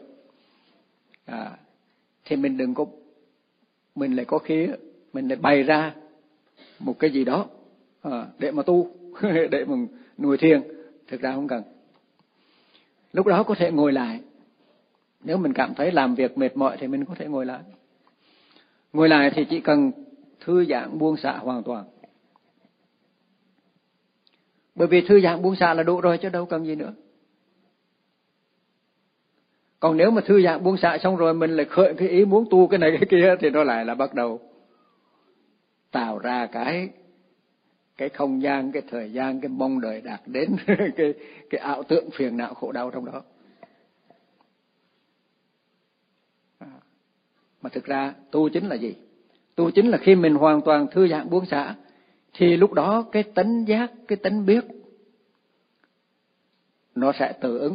thì mình đừng có, mình lại có khi mình lại bày ra một cái gì đó để mà tu, để mà nuôi thiền. Thực ra không cần. Lúc đó có thể ngồi lại. Nếu mình cảm thấy làm việc mệt mỏi thì mình có thể ngồi lại. Ngồi lại thì chỉ cần thư giãn buông xả hoàn toàn. Bởi vì thư giãn buông xả là đủ rồi chứ đâu cần gì nữa. Còn nếu mà thư giãn buông xả xong rồi mình lại khởi cái ý muốn tu cái này cái kia, thì nó lại là bắt đầu tạo ra cái không gian, cái thời gian, cái mong đợi đạt đến, cái ảo tưởng phiền não khổ đau trong đó. Mà thực ra tu chính là gì? Tu chính là khi mình hoàn toàn thư giãn buông xả, thì lúc đó cái tánh giác, cái tánh biết nó sẽ tự ứng.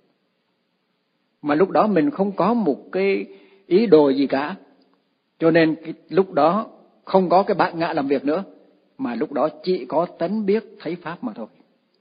Mà lúc đó mình không có một cái ý đồ gì cả, cho nên lúc đó không có cái bản ngã làm việc nữa, mà lúc đó chỉ có tánh biết thấy pháp mà thôi.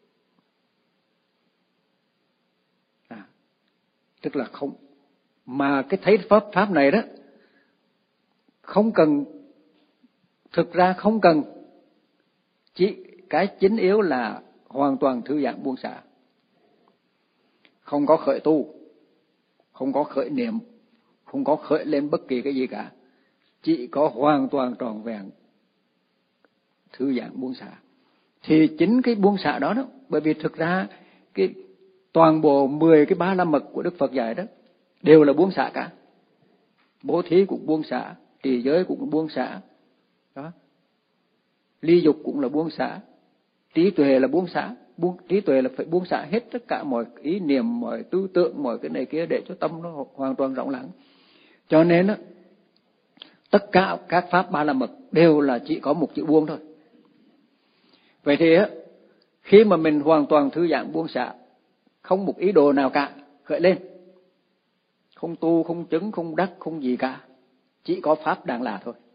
Tức là không, mà cái thấy pháp này đó không cần, thực ra không cần, chỉ cái chính yếu là hoàn toàn thư giãn buông xả, không có khởi tu, không có khởi niệm, không có khởi lên bất kỳ cái gì cả, chỉ có hoàn toàn tròn vẹn thư giãn buông xả. Thì chính cái buông xả đó, bởi vì thực ra cái toàn bộ 10 cái 3 la mật của Đức Phật dạy đó đều là buông xả cả. Bố thí cũng buông xả, trì giới cũng buông xả, đó. Ly dục cũng là buông xả, trí tuệ là buông xả, trí tuệ là phải buông xả hết tất cả mọi ý niệm, mọi tư tưởng, mọi cái này kia để cho tâm nó hoàn toàn rộng lặng. Cho nên đó, tất cả các pháp 3 la mật đều là chỉ có một chữ buông thôi. Vậy thì khi mà mình hoàn toàn thư giãn buông xả, không một ý đồ nào cả khởi lên, không tu, không chứng, không đắc, không gì cả, chỉ có pháp đang là thôi,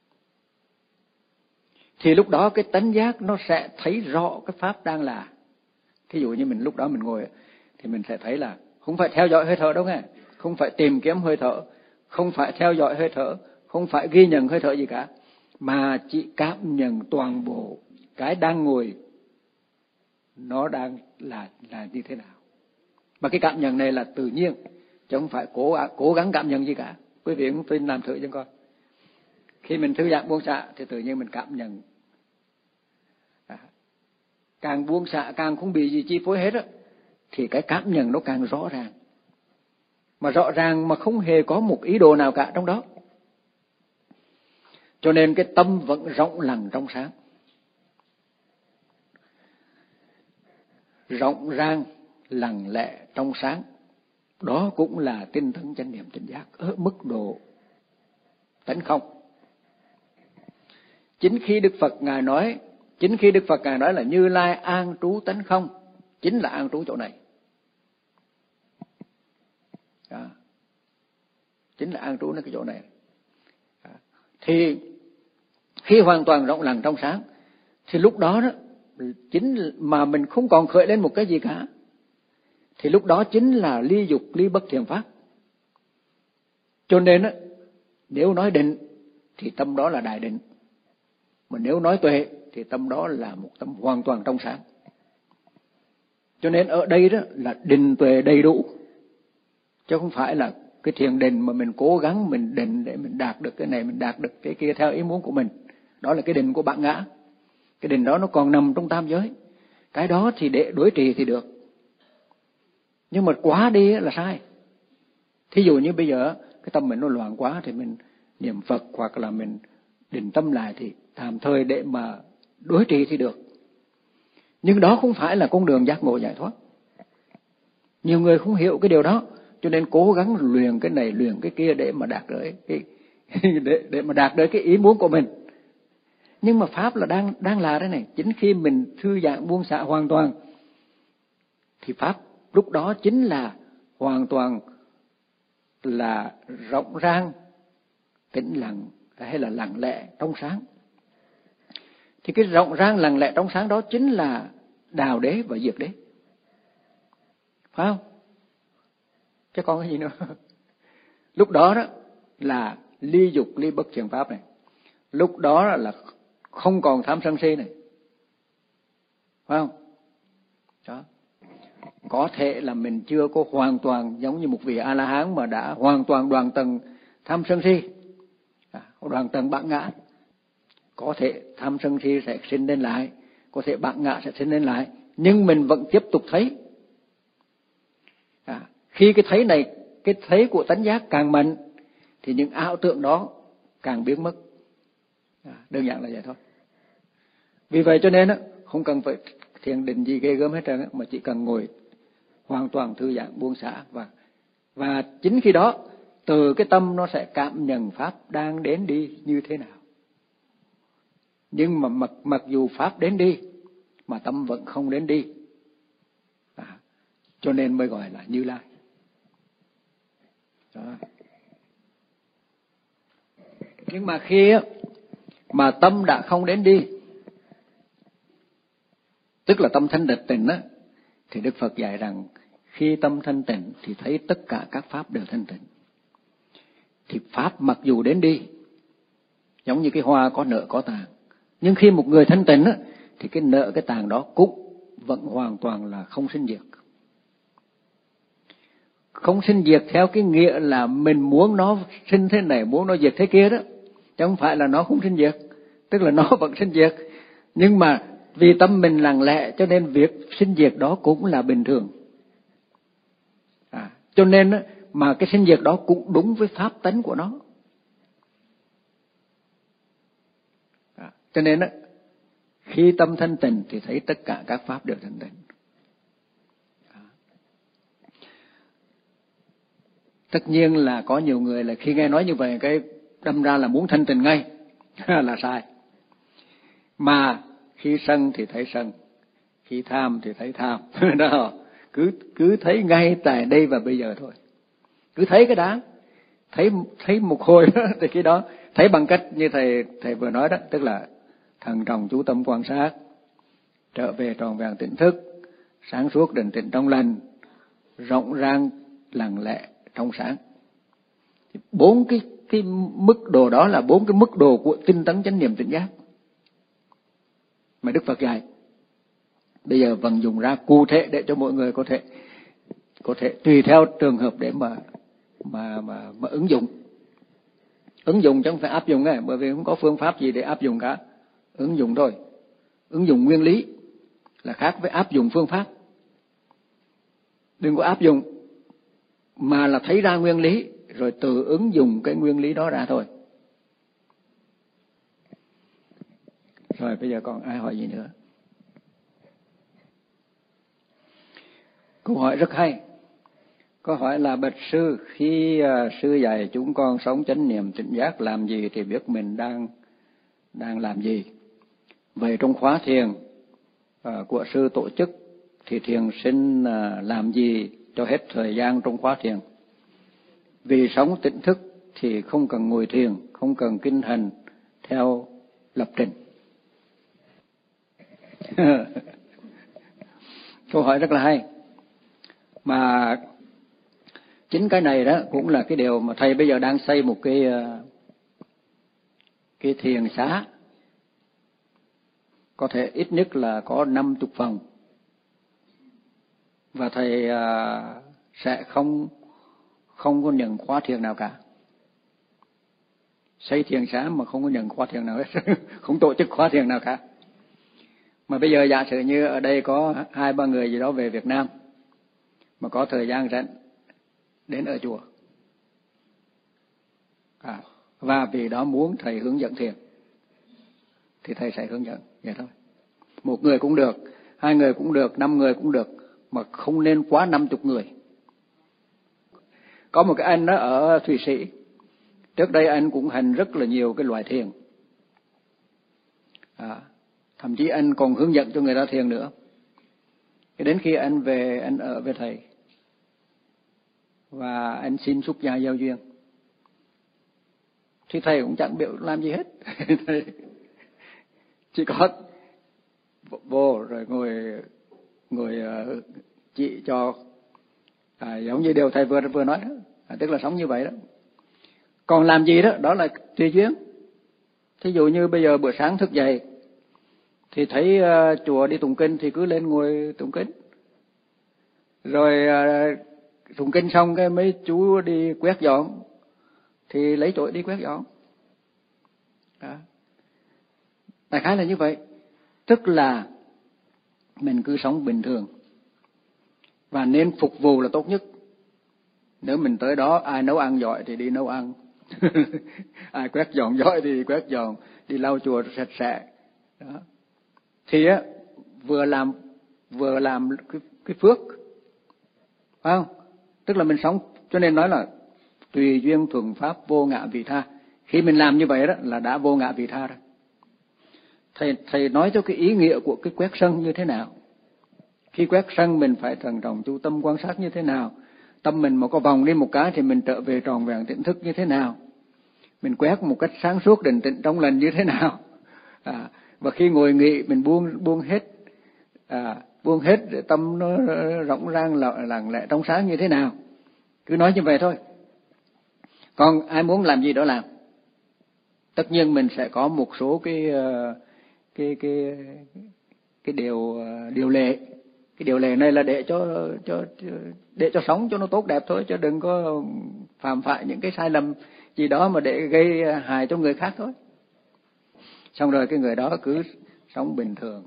thì lúc đó cái tánh giác nó sẽ thấy rõ cái pháp đang là. Thí dụ như mình lúc đó mình ngồi thì mình sẽ thấy là không phải theo dõi hơi thở đâu nghe, không phải tìm kiếm hơi thở, không phải theo dõi hơi thở, không phải ghi nhận hơi thở gì cả, mà chỉ cảm nhận toàn bộ cái đang ngồi nó đang là như thế nào. Mà cái cảm nhận này là tự nhiên, chứ không phải cố gắng cảm nhận gì cả. Quý vị cũng tin làm thử cho coi. Khi mình thư giãn buông xả thì tự nhiên mình cảm nhận. Càng buông xả, càng không bị gì chi phối hết á, thì cái cảm nhận nó càng rõ ràng. Mà rõ ràng mà không hề có một ý đồ nào cả trong đó. Cho nên cái tâm vẫn rộng lặng trong sáng, rộng ràng, lặng lẽ trong sáng. Đó cũng là tinh tấn chánh niệm tỉnh giác ở mức độ tánh không. Chính khi Đức Phật Ngài nói là Như Lai an trú tánh không, chính là an trú chỗ này. Đó. Chính là an trú ở cái chỗ này. Đó. Thì khi hoàn toàn rộng lặng trong sáng, thì lúc đó chính mà mình không còn khởi lên một cái gì cả, thì lúc đó chính là ly dục, ly bất thiện pháp. Cho nên nếu nói định thì tâm đó là đại định. Mà nếu nói tuệ thì tâm đó là một tâm hoàn toàn trong sáng. Cho nên ở đây đó là định tuệ đầy đủ, chứ không phải là cái thiền định mà mình cố gắng mình định để mình đạt được cái này, mình đạt được cái kia theo ý muốn của mình. Đó là cái định của bản ngã. Cái định đó nó còn nằm trong tam giới. Cái đó thì để đối trị thì được, nhưng mà quá đi là sai. Thí dụ như bây giờ cái tâm mình nó loạn quá thì mình niệm Phật hoặc là mình định tâm lại thì tạm thời để mà đối trị thì được. Nhưng đó không phải là con đường giác ngộ giải thoát. Nhiều người không hiểu cái điều đó, cho nên cố gắng luyện cái này luyện cái kia để mà đạt được cái để mà đạt được cái ý muốn của mình. Nhưng mà pháp là đang là thế này, chính khi mình thư giãn buông xả hoàn toàn thì pháp lúc đó chính là hoàn toàn là rộng rang, tĩnh lặng hay là lặng lẽ trong sáng. Thì cái rộng rang lặng lẽ trong sáng đó chính là đào đế và diệt đế, phải không? Chứ còn cái gì nữa. Lúc đó đó là ly dục ly bất thiện pháp này, lúc đó là không còn tham sân si này, phải không? Đó. Có thể là mình chưa có hoàn toàn giống như một vị A-la-hán mà đã hoàn toàn đoạn tầng tham sân si, đoạn tầng bản ngã. Có thể tham sân si sẽ sinh lên lại, có thể bản ngã sẽ sinh lên lại, nhưng mình vẫn tiếp tục thấy. Khi cái thấy này, cái thấy của tánh giác càng mạnh thì những ảo tưởng đó càng biến mất. Đơn giản là vậy thôi. Vì vậy cho nên không cần phải thiền định gì ghê gớm hết trơn, mà chỉ cần ngồi hoàn toàn thư giãn buông xả, và chính khi đó từ cái tâm nó sẽ cảm nhận pháp đang đến đi như thế nào. Nhưng mà mặc dù pháp đến đi mà tâm vẫn không đến đi, cho nên mới gọi là Như Lai. Đó. Nhưng mà khi mà tâm đã không đến đi, tức là tâm thanh tịnh á, thì Đức Phật dạy rằng khi tâm thanh tịnh thì thấy tất cả các pháp đều thanh tịnh. Thì pháp mặc dù đến đi, giống như cái hoa có nở có tàn, nhưng khi một người thanh tịnh á, thì cái nở cái tàn đó cũng vẫn hoàn toàn là không sinh diệt. Không sinh diệt theo cái nghĩa là mình muốn nó sinh thế này, muốn nó diệt thế kia đó, chứ không phải là nó không sinh diệt, tức là nó vẫn sinh diệt. Nhưng mà vì tâm mình lặng lẽ cho nên việc sinh diệt đó cũng là bình thường. Cho nên mà cái sinh diệt đó cũng đúng với pháp tánh của nó. Cho nên khi tâm thanh tịnh thì thấy tất cả các pháp đều thanh tịnh. Tất nhiên là có nhiều người là khi nghe nói như vậy cái đâm ra là muốn thanh tịnh ngay là sai. Mà khi sân thì thấy sân, khi tham thì thấy tham. Đó, cứ thấy ngay tại đây và bây giờ thôi. Cứ thấy cái đã, thấy một hồi đó, thì cái đó thấy bằng cách như thầy vừa nói đó, tức là thận trọng chú tâm quan sát, trở về tròn vẹn tỉnh thức, sáng suốt định tĩnh trong lành, rộng rang lặng lẽ trong sáng. Bốn cái mức độ đó là bốn cái mức độ của tinh tấn chánh niệm tỉnh giác mà Đức Phật dạy. Bây giờ vận dụng ra cụ thể để cho mọi người có thể tùy theo trường hợp để mà ứng dụng. Ứng dụng chứ không phải áp dụng ấy, bởi vì không có phương pháp gì để áp dụng cả. Ứng dụng thôi. Ứng dụng nguyên lý là khác với áp dụng phương pháp. Đừng có áp dụng mà là thấy ra nguyên lý rồi tự ứng dụng cái nguyên lý đó ra thôi. Rồi bây giờ còn ai hỏi gì nữa? Câu hỏi rất hay. Câu hỏi là: bạch sư, khi sư dạy chúng con sống chánh niệm tỉnh giác làm gì thì biết mình đang làm gì? Vậy trong khóa thiền của sư tổ chức thì thiền sinh làm gì cho hết thời gian trong khóa thiền? Vì sống tỉnh thức thì không cần ngồi thiền, không cần kinh hành theo lập trình. Câu hỏi rất là hay. Mà chính cái này đó cũng là cái điều mà thầy bây giờ đang xây một cái thiền xá có thể ít nhất là có 50 phòng, và thầy sẽ không có nhận khóa thiền nào cả. Xây thiền xá mà không có nhận khóa thiền nào hết, không tổ chức khóa thiền nào cả. Mà bây giờ giả sử như ở đây có 2-3 người gì đó về Việt Nam mà có thời gian rảnh đến ở chùa, và vì đó muốn thầy hướng dẫn thiền thì thầy sẽ hướng dẫn vậy thôi. 1 người cũng được, 2 người cũng được, 5 người cũng được, mà không nên quá 50 người. Có một cái anh đó ở Thụy Sĩ, trước đây anh cũng hành rất là nhiều cái loại thiền, thậm chí anh còn hướng dẫn cho người ta thiền nữa. Đến khi anh về, anh ở với thầy và anh xin xuất gia giao duyên, thì thầy cũng chẳng biết làm gì hết. Thầy chỉ có vô rồi ngồi chỉ cho, giống như điều thầy vừa nói đó, tức là sống như vậy đó. Còn làm gì đó, đó là tùy duyên. Thí dụ như bây giờ bữa sáng thức dậy thì thấy chùa đi tụng kinh thì cứ lên ngồi tụng kinh. Rồi tụng kinh xong cái mấy chú đi quét dọn thì lấy chổi đi quét dọn. Đó. Đại khái là như vậy. Tức là mình cứ sống bình thường và nên phục vụ là tốt nhất. Nếu mình tới đó ai nấu ăn giỏi thì đi nấu ăn, ai quét dọn giỏi thì quét dọn, đi lau chùa sạch sẽ. Đó. Thì vừa làm cái phước, phải không? Tức là mình sống, cho nên nói là tùy duyên thuận pháp vô ngã vị tha. Khi mình làm như vậy đó là đã vô ngã vị tha rồi. Thầy nói cho cái ý nghĩa của cái quét sân như thế nào. Khi quét sân mình phải thận trọng chú tâm quan sát như thế nào. Tâm mình mà có vòng đi một cái thì mình trở về tròn vẹn tỉnh thức như thế nào. Mình quét một cách sáng suốt định tĩnh trong lành như thế nào. Và khi ngồi nghỉ mình buông hết để tâm nó rộng rang lặng lẽ trong sáng như thế nào. Cứ nói như vậy thôi. Còn ai muốn làm gì đó làm. Tất nhiên mình sẽ có một số cái điều lệ. Cái điều lệ này là để cho sống cho nó tốt đẹp thôi, chứ đừng có phạm phải những cái sai lầm gì đó mà để gây hại cho người khác thôi. Xong rồi cái người đó cứ sống bình thường.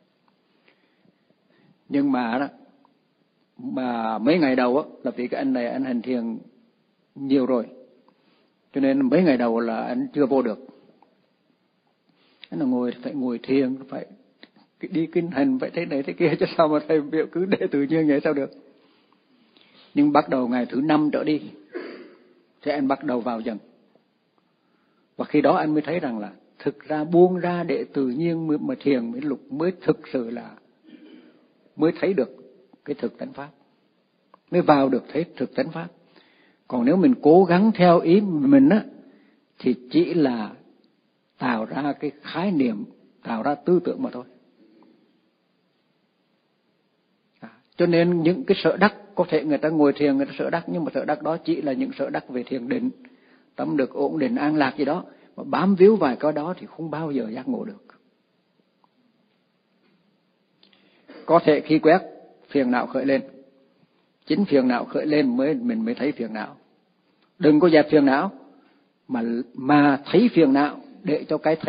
Nhưng mà mấy ngày đầu á, là vì cái anh này anh hành thiền nhiều rồi, cho nên mấy ngày đầu là anh chưa vô được. Anh là phải ngồi thiền, phải đi kinh hành, phải thế này thế kia, chứ sao mà thầy biểu cứ để tự nhiên vậy sao được. Nhưng bắt đầu ngày thứ 5 trở đi thì anh bắt đầu vào dần. Và khi đó anh mới thấy rằng là thực ra buông ra để tự nhiên mà thiền mới thực sự là mới thấy được cái thực tánh pháp, mới vào được thấy thực tánh pháp. Còn nếu mình cố gắng theo ý mình á thì chỉ là tạo ra cái khái niệm, tạo ra tư tưởng mà thôi. Cho nên những cái sở đắc, có thể người ta ngồi thiền người ta sở đắc, nhưng mà sở đắc đó chỉ là những sở đắc về thiền định, tâm được ổn định an lạc gì đó, mà bám víu vài cái đó thì không bao giờ giác ngộ được. Có thể khi quét phiền não khởi lên, chính phiền não khởi lên mình mới thấy phiền não. Đừng có dẹp phiền não mà thấy phiền não để cho cái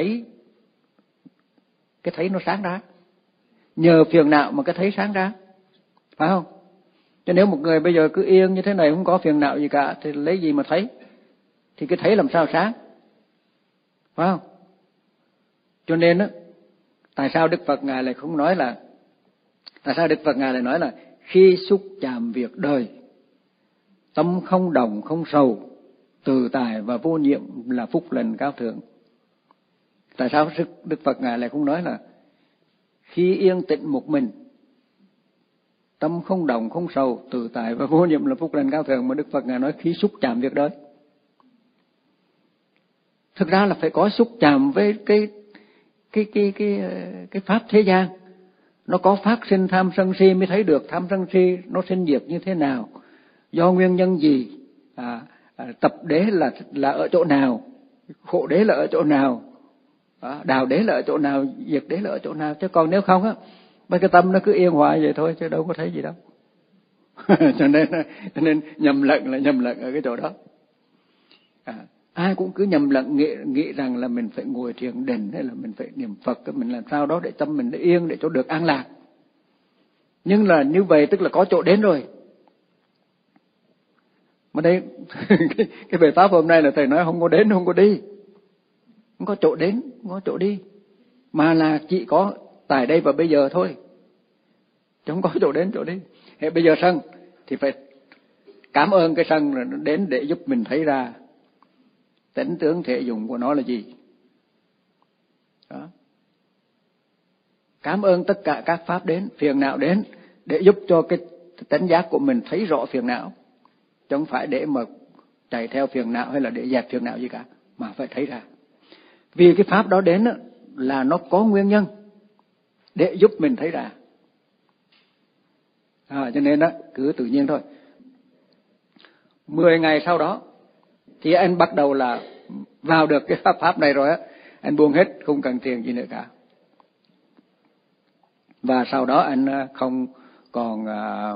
thấy nó sáng ra. Nhờ phiền não mà cái thấy sáng ra, phải không? Chứ nếu một người bây giờ cứ yên như thế này không có phiền não gì cả thì lấy gì mà thấy? Thì cái thấy làm sao sáng, phải không? Cho nên á, tại sao Đức Phật Ngài lại không nói là, tại sao Đức Phật Ngài lại nói là khi xúc chạm việc đời, tâm không đồng không sầu, từ tài và vô nhiệm là phúc lành cao thượng? Tại sao Đức Phật Ngài lại không nói là khi yên tĩnh một mình, tâm không đồng không sầu, từ tài và vô nhiệm là phúc lành cao thượng, mà Đức Phật Ngài nói khi xúc chạm việc đời? Thực ra là phải có xúc chạm với cái pháp thế gian. Nó có phát sinh tham sân si mới thấy được tham sân si nó sinh diệt như thế nào, do nguyên nhân gì, tập đế là ở chỗ nào, khổ đế là ở chỗ nào, Đào đế là ở chỗ nào, diệt đế là ở chỗ nào. Chứ còn nếu không á, mấy cái tâm nó cứ yên hòa vậy thôi, chứ đâu có thấy gì đâu. cho nên nhầm lẫn là nhầm lẫn ở cái chỗ đó. Ai cũng cứ nhầm lẫn nghĩ rằng là mình phải ngồi thiền định hay là mình phải niệm Phật, mình làm sao đó để tâm mình yên, để cho được an lạc. Nhưng là như vậy tức là có chỗ đến rồi. Mà đây cái bài pháp hôm nay là thầy nói không có đến, không có đi, không có chỗ đến, không có chỗ đi, mà là chỉ có tại đây và bây giờ thôi, chứ không có chỗ đến chỗ đi. Thế bây giờ sân thì phải cảm ơn cái sân là nó đến để giúp mình thấy ra tánh tướng thể dụng của nó là gì. Đó. Cảm ơn tất cả các pháp đến, phiền não đến để giúp cho cái tánh giác của mình thấy rõ phiền não, chứ không phải để mà chạy theo phiền não hay là để dẹp phiền não gì cả, mà phải thấy ra. Vì cái pháp đó đến là nó có nguyên nhân để giúp mình thấy ra. Cho nên đó cứ tự nhiên thôi. 10 ngày sau đó thì anh bắt đầu là vào được cái pháp này rồi á, anh buông hết, không cần tiền gì nữa cả. Và sau đó anh không còn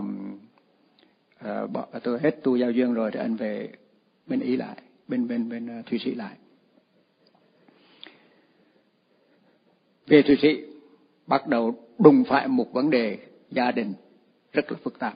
tôi hết tu giao duyên rồi thì anh về bên Ý lại, bên Thụy Sĩ lại. Về Thụy Sĩ bắt đầu đụng phải một vấn đề gia đình rất là phức tạp.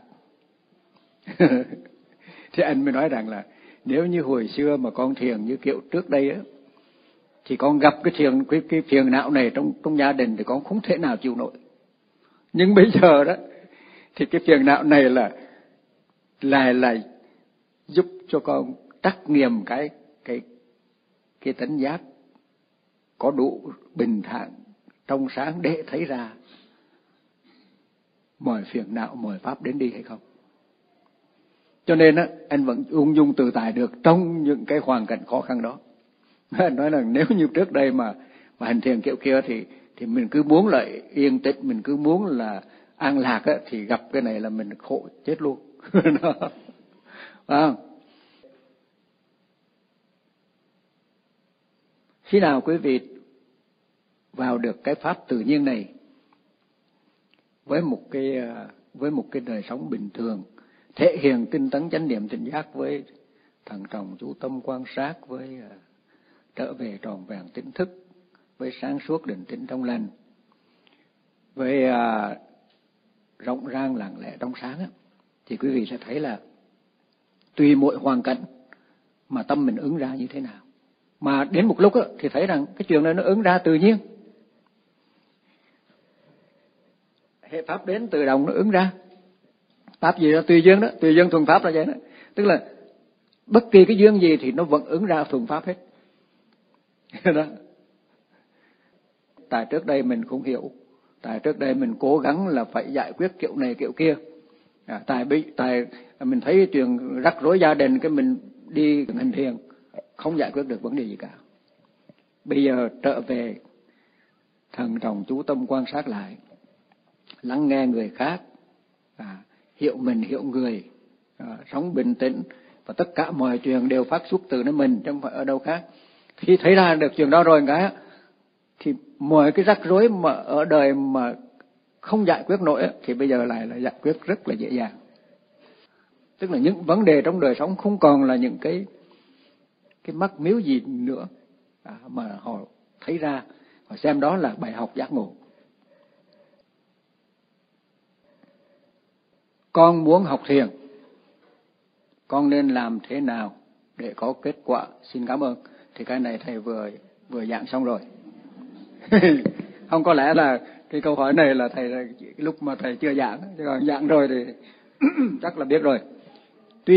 Thì anh mới nói rằng là nếu như hồi xưa mà con thiền như kiểu trước đây á, thì con gặp cái phiền não này trong gia đình thì con không thể nào chịu nổi. Nhưng bây giờ đó thì cái phiền não này là giúp cho con trắc nghiệm cái tánh giác có đủ bình thản trong sáng để thấy ra mọi phiền não, mọi pháp đến đi hay không. Cho nên á, anh vẫn ung dung tự tại được trong những cái hoàn cảnh khó khăn đó. Anh nói là nếu như trước đây mà hành thiền kiểu kia thì mình cứ muốn lại yên tĩnh, mình cứ muốn là an lạc á, thì gặp cái này là mình khổ chết luôn. Khi nào quý vị vào được cái pháp tự nhiên này với một cái đời sống bình thường, thể hiện tinh tấn chánh niệm tỉnh giác với thận trọng chú tâm quan sát, với trở về tròn vẹn tỉnh thức, với sáng suốt định tĩnh trong lành, với rộng rang lặng lẽ trong sáng á, thì quý vị sẽ thấy là tùy mỗi hoàn cảnh mà tâm mình ứng ra như thế nào. Mà đến một lúc á, thì thấy rằng cái chuyện này nó ứng ra tự nhiên. Hệ pháp đến tự động nó ứng ra. Pháp gì đó tùy duyên đó, tùy duyên thuần pháp là vậy đó. Tức là bất kỳ cái duyên gì thì nó vẫn ứng ra thuần pháp hết. Đó. Tại trước đây mình không hiểu, tại trước đây mình cố gắng là phải giải quyết kiểu này kiểu kia. Tại mình thấy chuyện rắc rối gia đình cái mình đi hành thiền không giải quyết được vấn đề gì cả. Bây giờ trở về thận trọng chú tâm quan sát lại, lắng nghe người khác, hiểu mình hiểu người, sống bình tĩnh, và tất cả mọi chuyện đều phát xuất từ nơi mình chứ không phải ở đâu khác. Khi thấy ra được chuyện đó rồi cái thì mọi cái rắc rối mà ở đời mà không giải quyết nổi thì bây giờ lại là giải quyết rất là dễ dàng. Tức là những vấn đề trong đời sống không còn là những cái mắc miếu gì nữa, mà họ thấy ra, họ xem đó là bài học giác ngộ. Con muốn học thiền, con nên làm thế nào để có kết quả? Xin cảm ơn. Thì cái này thầy vừa giảng xong rồi. Không, có lẽ là cái câu hỏi này là thầy lúc mà thầy chưa giảng, chứ còn giảng rồi thì chắc là biết rồi. Tuy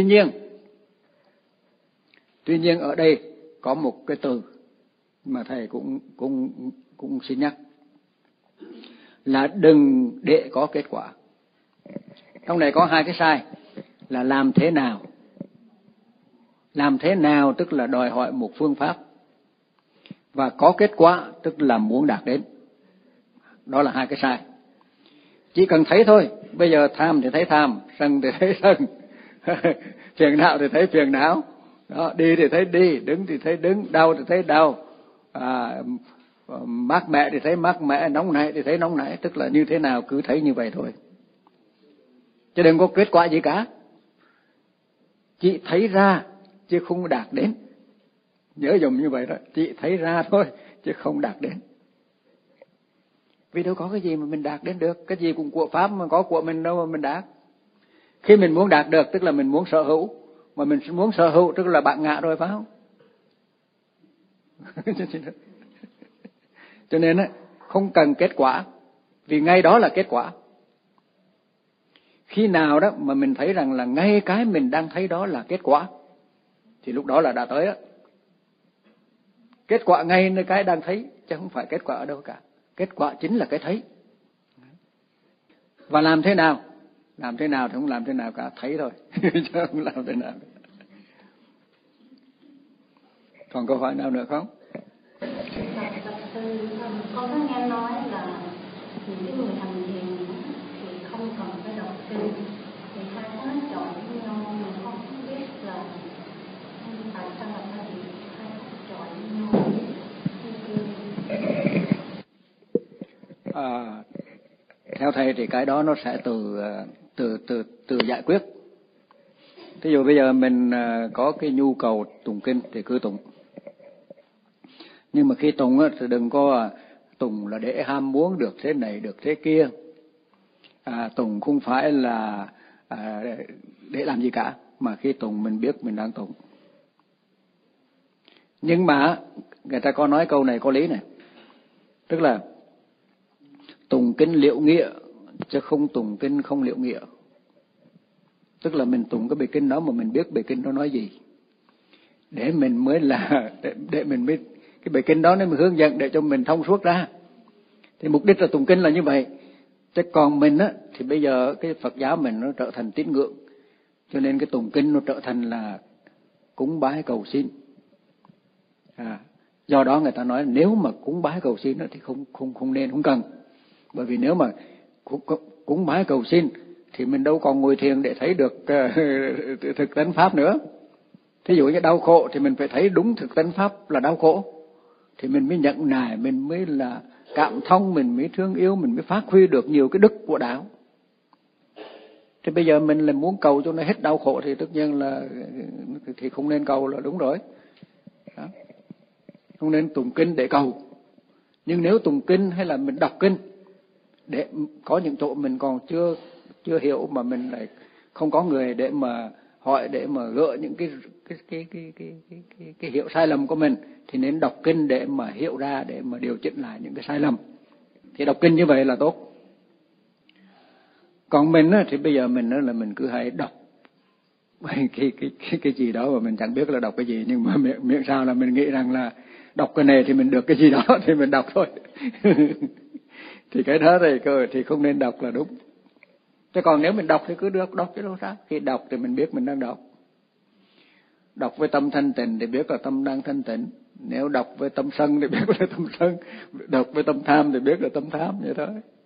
nhiên ở đây có một cái từ mà thầy cũng xin nhắc là đừng để có kết quả. Trong này có hai cái sai là làm thế nào. Làm thế nào tức là đòi hỏi một phương pháp, và có kết quả tức là muốn đạt đến. Đó là hai cái sai. Chỉ cần thấy thôi, bây giờ tham thì thấy tham, sân thì thấy sân, phiền não thì thấy phiền não, đó, đi thì thấy đi, đứng thì thấy đứng, đau thì thấy đau, mát mẻ thì thấy mát mẻ, nóng nảy thì thấy nóng nảy, tức là như thế nào cứ thấy như vậy thôi, chứ đừng có kết quả gì cả. Chỉ thấy ra chứ không đạt đến, nhớ dùng như vậy đó, chỉ thấy ra thôi chứ không đạt đến. Vì đâu có cái gì mà mình đạt đến được, cái gì cũng của Pháp mà có của mình đâu mà mình đạt. Khi mình muốn đạt được tức là mình muốn sở hữu, mà mình muốn sở hữu tức là bạn ngã rồi, phải không? Cho nên không cần kết quả, vì ngay đó là kết quả. Khi nào đó mà mình thấy rằng là ngay cái mình đang thấy đó là kết quả, thì lúc đó là đã tới đó. Kết quả ngay nơi cái đang thấy, chứ không phải kết quả ở đâu cả. Kết quả chính là cái thấy. Và làm thế nào? Làm thế nào thì không làm thế nào cả, thấy thôi, chứ không làm thế nào. Còn câu hỏi nào nữa không? Con có nghe nói là những cái người hành thiền thì không cần phải đọc kinh, thì hai cái nó chọi với nhau, mình không biết là tại sao là hai cái chọi với nhau. Theo thầy thì cái đó nó sẽ từ giải quyết. Thí dụ bây giờ mình có cái nhu cầu tụng kinh thì cứ tụng. Nhưng mà khi tụng thì đừng có tụng là để ham muốn được thế này được thế kia. Tụng không phải là để làm gì cả, mà khi tụng mình biết mình đang tụng. Nhưng mà người ta có nói câu này có lý này, tức là tụng kinh liệu nghĩa chứ không tụng kinh không liệu nghĩa. Tức là mình tụng cái bài kinh đó mà mình biết bài kinh đó nói gì, để mình mới là để mình biết cái bài kinh đó nó mới hướng dẫn để cho mình thông suốt ra. Thì mục đích là tụng kinh là như vậy. Chứ còn mình thì bây giờ cái Phật giáo mình nó trở thành tín ngưỡng, cho nên cái tụng kinh nó trở thành là cúng bái cầu xin. Do đó người ta nói nếu mà cúng bái cầu xin thì không nên, không cần. Bởi vì nếu mà cúng bái cầu xin thì mình đâu còn ngồi thiền để thấy được thực tánh pháp nữa. Thí dụ như đau khổ thì mình phải thấy đúng thực tánh pháp là đau khổ, thì mình mới nhận nài, mình mới là cảm thông, mình mới thương yêu, mình mới phát huy được nhiều cái đức của đạo. Thì bây giờ mình là muốn cầu cho nó hết đau khổ thì tất nhiên là thì không nên cầu là đúng rồi. Đó. Không nên tụng kinh để cầu. Nhưng nếu tụng kinh hay là mình đọc kinh, để có những chỗ mình còn chưa hiểu mà mình lại không có người để mà hỏi, để mà gỡ những cái hiểu sai lầm của mình, thì nên đọc kinh để mà hiểu ra, để mà điều chỉnh lại những cái sai lầm. Thì đọc kinh như vậy là tốt. Còn mình thì bây giờ mình là mình cứ hay đọc cái gì đó mà mình chẳng biết là đọc cái gì, nhưng mà miệng sao là mình nghĩ rằng là đọc cái này thì mình được cái gì đó thì mình đọc thôi. Thì cái đó thì không nên đọc là đúng. Chứ còn nếu mình đọc thì cứ được đọc chứ đâu sao. Khi đọc thì mình biết mình đang đọc. Đọc với tâm thanh tịnh thì biết là tâm đang thanh tịnh. Nếu đọc với tâm sân thì biết là tâm sân. Đọc với tâm tham thì biết là tâm tham, vậy thôi.